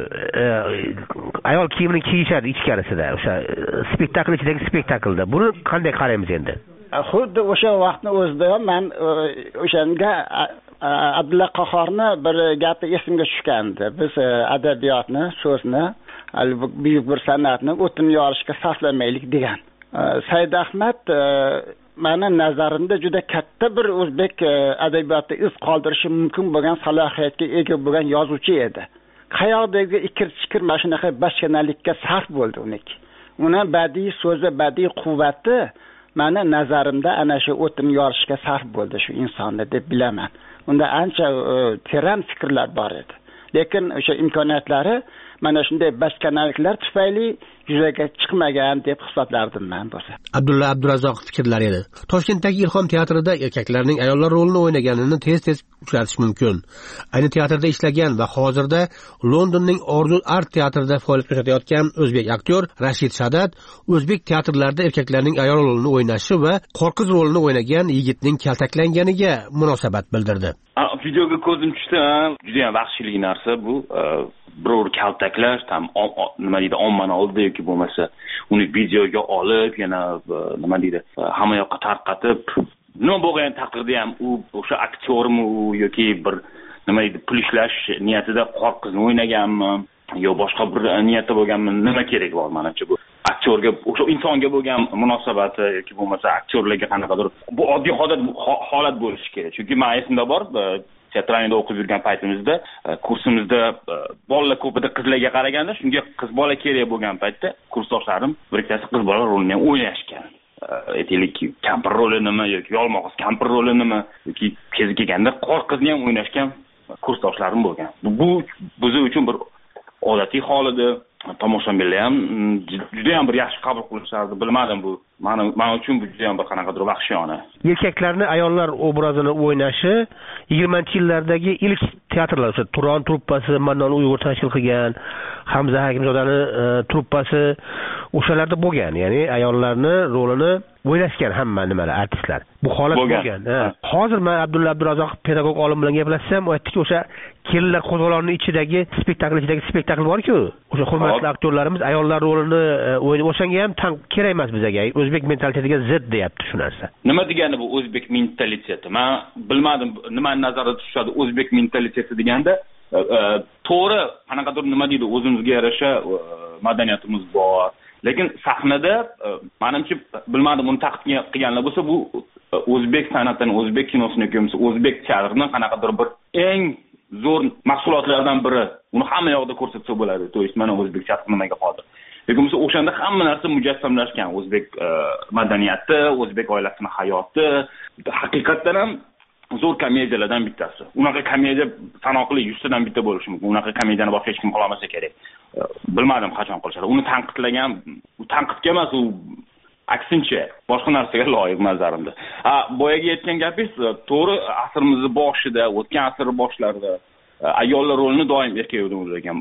ayol kiyimini kiyishadi ichkarisida, o'sha spektakl ichidagi spektaklda. Buni qanday qaraymiz endi? Xuddi o'sha vaqtning o'zida men o'shanga Abdulla Qahhorni bir gapi esimga tushgandi. Biz adabiyotni, so'zni, buyuk bir san'atni o'tin yorishga sarflamaylik degan. Said Ahmad meni nazarimda juda katta bir o'zbek adabiyotida iz qoldirishi mumkin bo'lgan salohiyatga ega bo'lgan yozuvchi edi. Qayoqdagi ikir-chikir mashinaga bashkanalikka sarf bo'ldi uniki. Uni badiiy so'zi, badiiy quvvati meni nazarimda ana shu o'tin yorishga sarf bo'ldi shu insonni deb bilaman. Unda ancha teran fikrlar bor edi. Lekin o'sha imkoniyatlari mana shunday bashkanaliklar tufayli yuzaga chiqmagan deb hisoblardim men bo'lsa. Abdulla Abdurazzoqov fikrlari edi. Toshkentdagi Ilhom teatrida erkaklarning ayollar rolini o'ynaganini tez-tez uchratish mumkin. Ayni teatrda ishlagan va hozirda Londonning Orzu Art teatrida faoliyat ko'rsatayotgan o'zbek aktyor Rashid Shadat o'zbek teatrlarida erkaklarning ayol rolini o'ynashi va qorqiz rolini o'ynagan yigitning kaltaklanganiga munosabat bildirdi. Videoga ko'zim tushdi, juda ham vahshiylik narsa bu. Biror kaltaklash, tam nima deydi, ommani oldida yoki bo'lmasa uni videoga olib, yana nima deydi, hamma yoqqa tarqatib, nima bo'lgan taqdirda ham u o'sha aktyormi u yoki bir nima deydi pul ishlash niyatida qor qizni o'ynaganmi yo boshqa bir niyatda bo'lganmi, nima kerak bor menimcha bu aktyorga, o'sha insonga bo'lgan munosabati yoki bo'lmasa aktyorlarga qanaqadir bu oddiy holat holat bo'lishi kerak. Chunki men esimda bor, teatrda o'qib yurgan paytimizda kursimizda bolalar ko'pida qizlarga qaraganda, shunga qiz bola kerak bo'lgan paytda kursdoshlarim bir ikkitasi qiz bola rolini ham o'ynashgan. Aytaylik, kampir rolini yoki yolmog'iz kampir rolini yoki kezi kelganda qor qizni ham o'ynashgan kursdoshlarim bo'lgan. Bu biz uchun bir odatiy hol edi. Tomoshabinlar ham juda ham bir yaxshi qabul qilishardi. Bilmadim, bu men men uchun bu juda ham bir qanaqadir vahshiyona. Erkaklarni ayollar obrazini o'ynashi yigirmanchi yillardagi ilk teatrlar, o'sha Turon truppasi, Mannon Uyg'ur tashkil qilgan, Hamza Hakimzodani truppasi o'shalarda bo'lgan. Ya'ni ayollarni rolini o'ynashgan hamma nimalar artistlar. Bu holat bo'lgan. Hozir men Abdulla Abdurazzoq pedagog olim bilan gaplashsam, u aytdiki, o'sha kelinlar qo'zg'olonining ichidagi spektakl ichidagi spektakl bor-ku, o'sha hurmatli aktyorlarimiz ayollar rolini o'ynab, o'shanga ham tan kerak emas bizga. O'zbek mentalitetiga zid deyapti shu narsa. Nima degani bu o'zbek mentaliteti? Men bilmadim, nima nazarda tutishadi o'zbek mentaliteti deganda, to'g'ri, qanaqadir nima deydi, o'zimizga yarasha madaniyatimiz bor. Lekin sahnada menimcha bilmadim, uni taqdim qilganlar bo'lsa, bu o'zbek san'atini, o'zbek kinosini yoki o'zbek teatrini qanaqadir bir eng zo'r mahsulotlardan biri. Uni hamma yoqda ko'rsatsa bo'ladi. To есть mana o'zbek teatri nimaga qodir. Lekin bo'lsa o'shanda hamma narsa mujassamlashgan. O'zbek madaniyati, o'zbek oilasining hayoti, haqiqatan ham zo'r komediyalardan bittasi. Unaqa komediya sanoqli yuz tadan bitta bo'lishi mumkin. Unaqa komediyani boshqa hech kim qilolmasa kerak. Bilmadim qachon qilishadi. Uni tanqidlagan, u tanqidga emas, u aksincha boshqa narsaga loyiq nazarimda. Ha, boyaga aytgan gapingiz to'g'ri, asrimizni boshida, o'tgan asr boshlarida ayollar rolini doim erkak o'ynagan.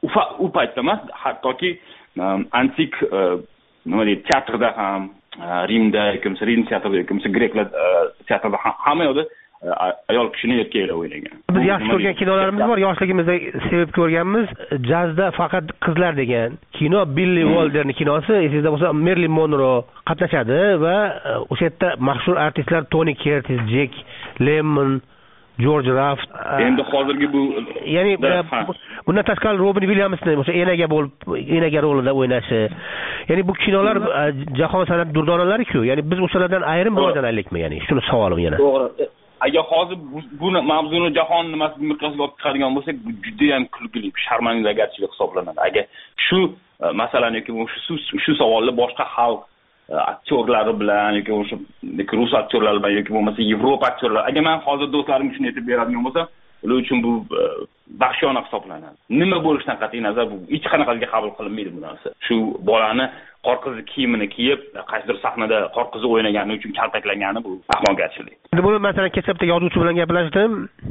U paytda emas, hattoki antik nima deydi, teatrda ham, Rimda, yoki Rim teatrida, yoki greklar teatrida hamma yoqda ayol kishini erkaklar o'ynagan. Biz yaxshi ko'rgan kinolarimiz bor, yoshligimizda sevib ko'rganmiz. Jazda faqat qizlar degan kino, Billy Wilderning kinosi, esingizda bo'lsa Marilyn Monroe qatnashadi va o'sha yerda mashhur artistlar Tony Curtis, Jack Lemmon, George Raft. Endi hozirgi bu, ya'ni bundan tashqari Robin Williamsni o'sha enaga bo'lib, enaga rolida o'ynashi. Ya'ni bu kinolar jahon san'at durdonalari-ku. Ya'ni biz o'shalardan ayrim rivojlanaylikmi? Ya'ni shuni savolim yana. To'g'ri. Agar hozir buni mavzuni jahon nimasi miqyosga olib chiqadigan bo'lsak, bu juda ham kulgili, sharmandagarchilik hisoblanadi. Agar shu masalani yoki shu shu savolni boshqa xalq aktyorlari bilan yoki o'sha rus aktyorlari bilan yoki bo'lmasa Yevropa aktyorlari, agar men hozir do'stlarim shuni aytib beradigan bo'lsam, ular uchun bu vahshiyona hisoblanadi. Nima bo'lishidan qat'iy nazar bu hech qanaqasiga qabul qilinmaydi bu narsa. Shu bolani qor qizi kiyimini kiyib, qaysidir sahnada qor qizi o'ynagani uchun kaltaklangani bu ahmoqgarchilik. Endi buni masalan kecha bitta yozuvchi bilan gaplashdim.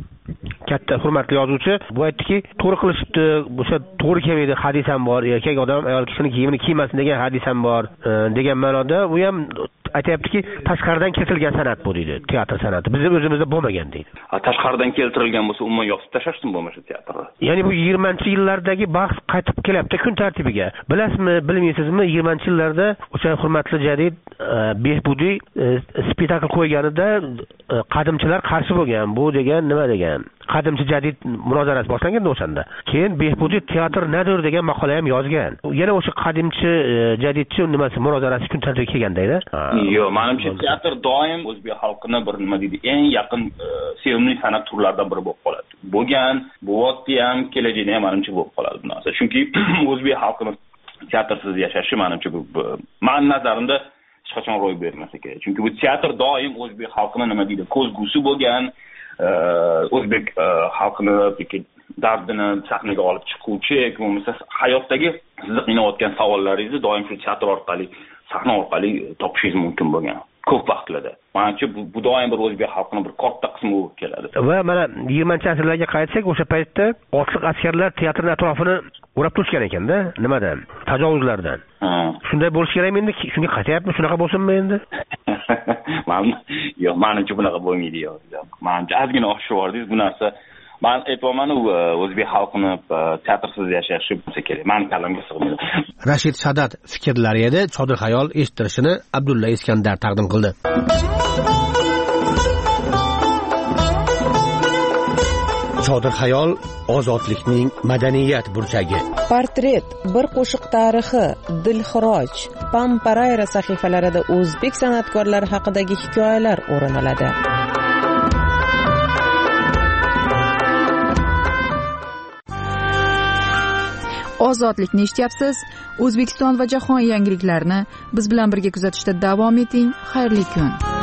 Katta hurmatli yozuvchi. Bu aytdiki, to'g'ri qilishdi, o'sha to'g'ri kelmaydi, hadis ham bor. Erkak odam ayol kishining kiyimini kiymasin degan hadis ham bor degan ma'noda. U ham aytayaptiki, tashqaridan keltirilgan san'at bu deydi, teatr san'ati. Bizning o'zimizda bo'lmagan deydi. Ha, tashqaridan keltirilgan bo'lsa, umuman yopib tashlashdim bo'lmasa teatrni. Ya'ni bu yigirmanchi yillardagi bahs qaytib kelyapti kun tartibiga. Bilasizmi, bilmaysizmi, yigirmanchi yillarda o'sha hurmatli jadid Behbudiy spektakl qo'yganida qadimchilar qarshi bo'lgan. Bu degan nima degan? Qadimchi jadid munozarasi boshlanganda o'shanda. Keyin Behbudiy teatr nadir degan maqola ham yozgan. Yana o'sha qadimchi jadidchi nimasi munozarasi kun tartibiga kelganda-edi. Yo'q, menimcha teatr doim o'zbek xalqining bir nima deydi, eng yaqin sevimli san'at turlaridan biri bo'lib qoladi. Bo'lgan, bo'lyapti ham, kelajakda ham menimcha bo'lib qoladi bu narsa. Chunki o'zbek xalqining teatrsiz yashashi menimcha bu men nazarimda hech qachon ro'y bermasa kerak. Chunki bu teatr doim o'zbek xalqining nima deydi, ko'zgusi bo'lgan, o'zbek xalqining dardini sahnaga olib chiquvchi, bo'lmasa hayotdagi sizni qiynayotgan savollaringizni doim shu teatr orqali, sahna orqali topishingiz mumkin bo'lgan. Ko'p vaqtlarda. Menimcha bu, bu doim bir o'zbek xalqining bir katta qismi bo'lib keladi. Va mana yigirmanchi asrlarga qaytsak, o'sha paytda otliq askarlar teatrning atrofini o'rab turishgan ekanda, nimadan? Tajovuzlardan. Shunday bo'lish kerakmi endi? Shunga qaytyapmi? Shunaqa bo'lsinmi endi? Men yo'q, menimcha bunaqa bo'lmaydi yo'q. Menimcha ozgina oshib bordingiz bu narsa. Men aytmoqman, u o'zbek xalqini teatrsiz yashashi bo'lsa kerak. Men kallamga sig'maydi. Rashid Sadat fikrlari edi, Chodir Xayol eshittirishini Abdulla Iskandar taqdim qildi. Chodir xayol ozodlikning madaniyat burchagi. Portret, bir qo'shiq tarixi, Dilxiroj, Pamparayra sahifalarida o'zbek san'atkorlari haqidagi hikoyalar o'rin oladi. Ozodlikni eshityapsiz. O'zbekiston va jahon yangiliklarini biz bilan birga kuzatishda davom eting. Xayrli kun.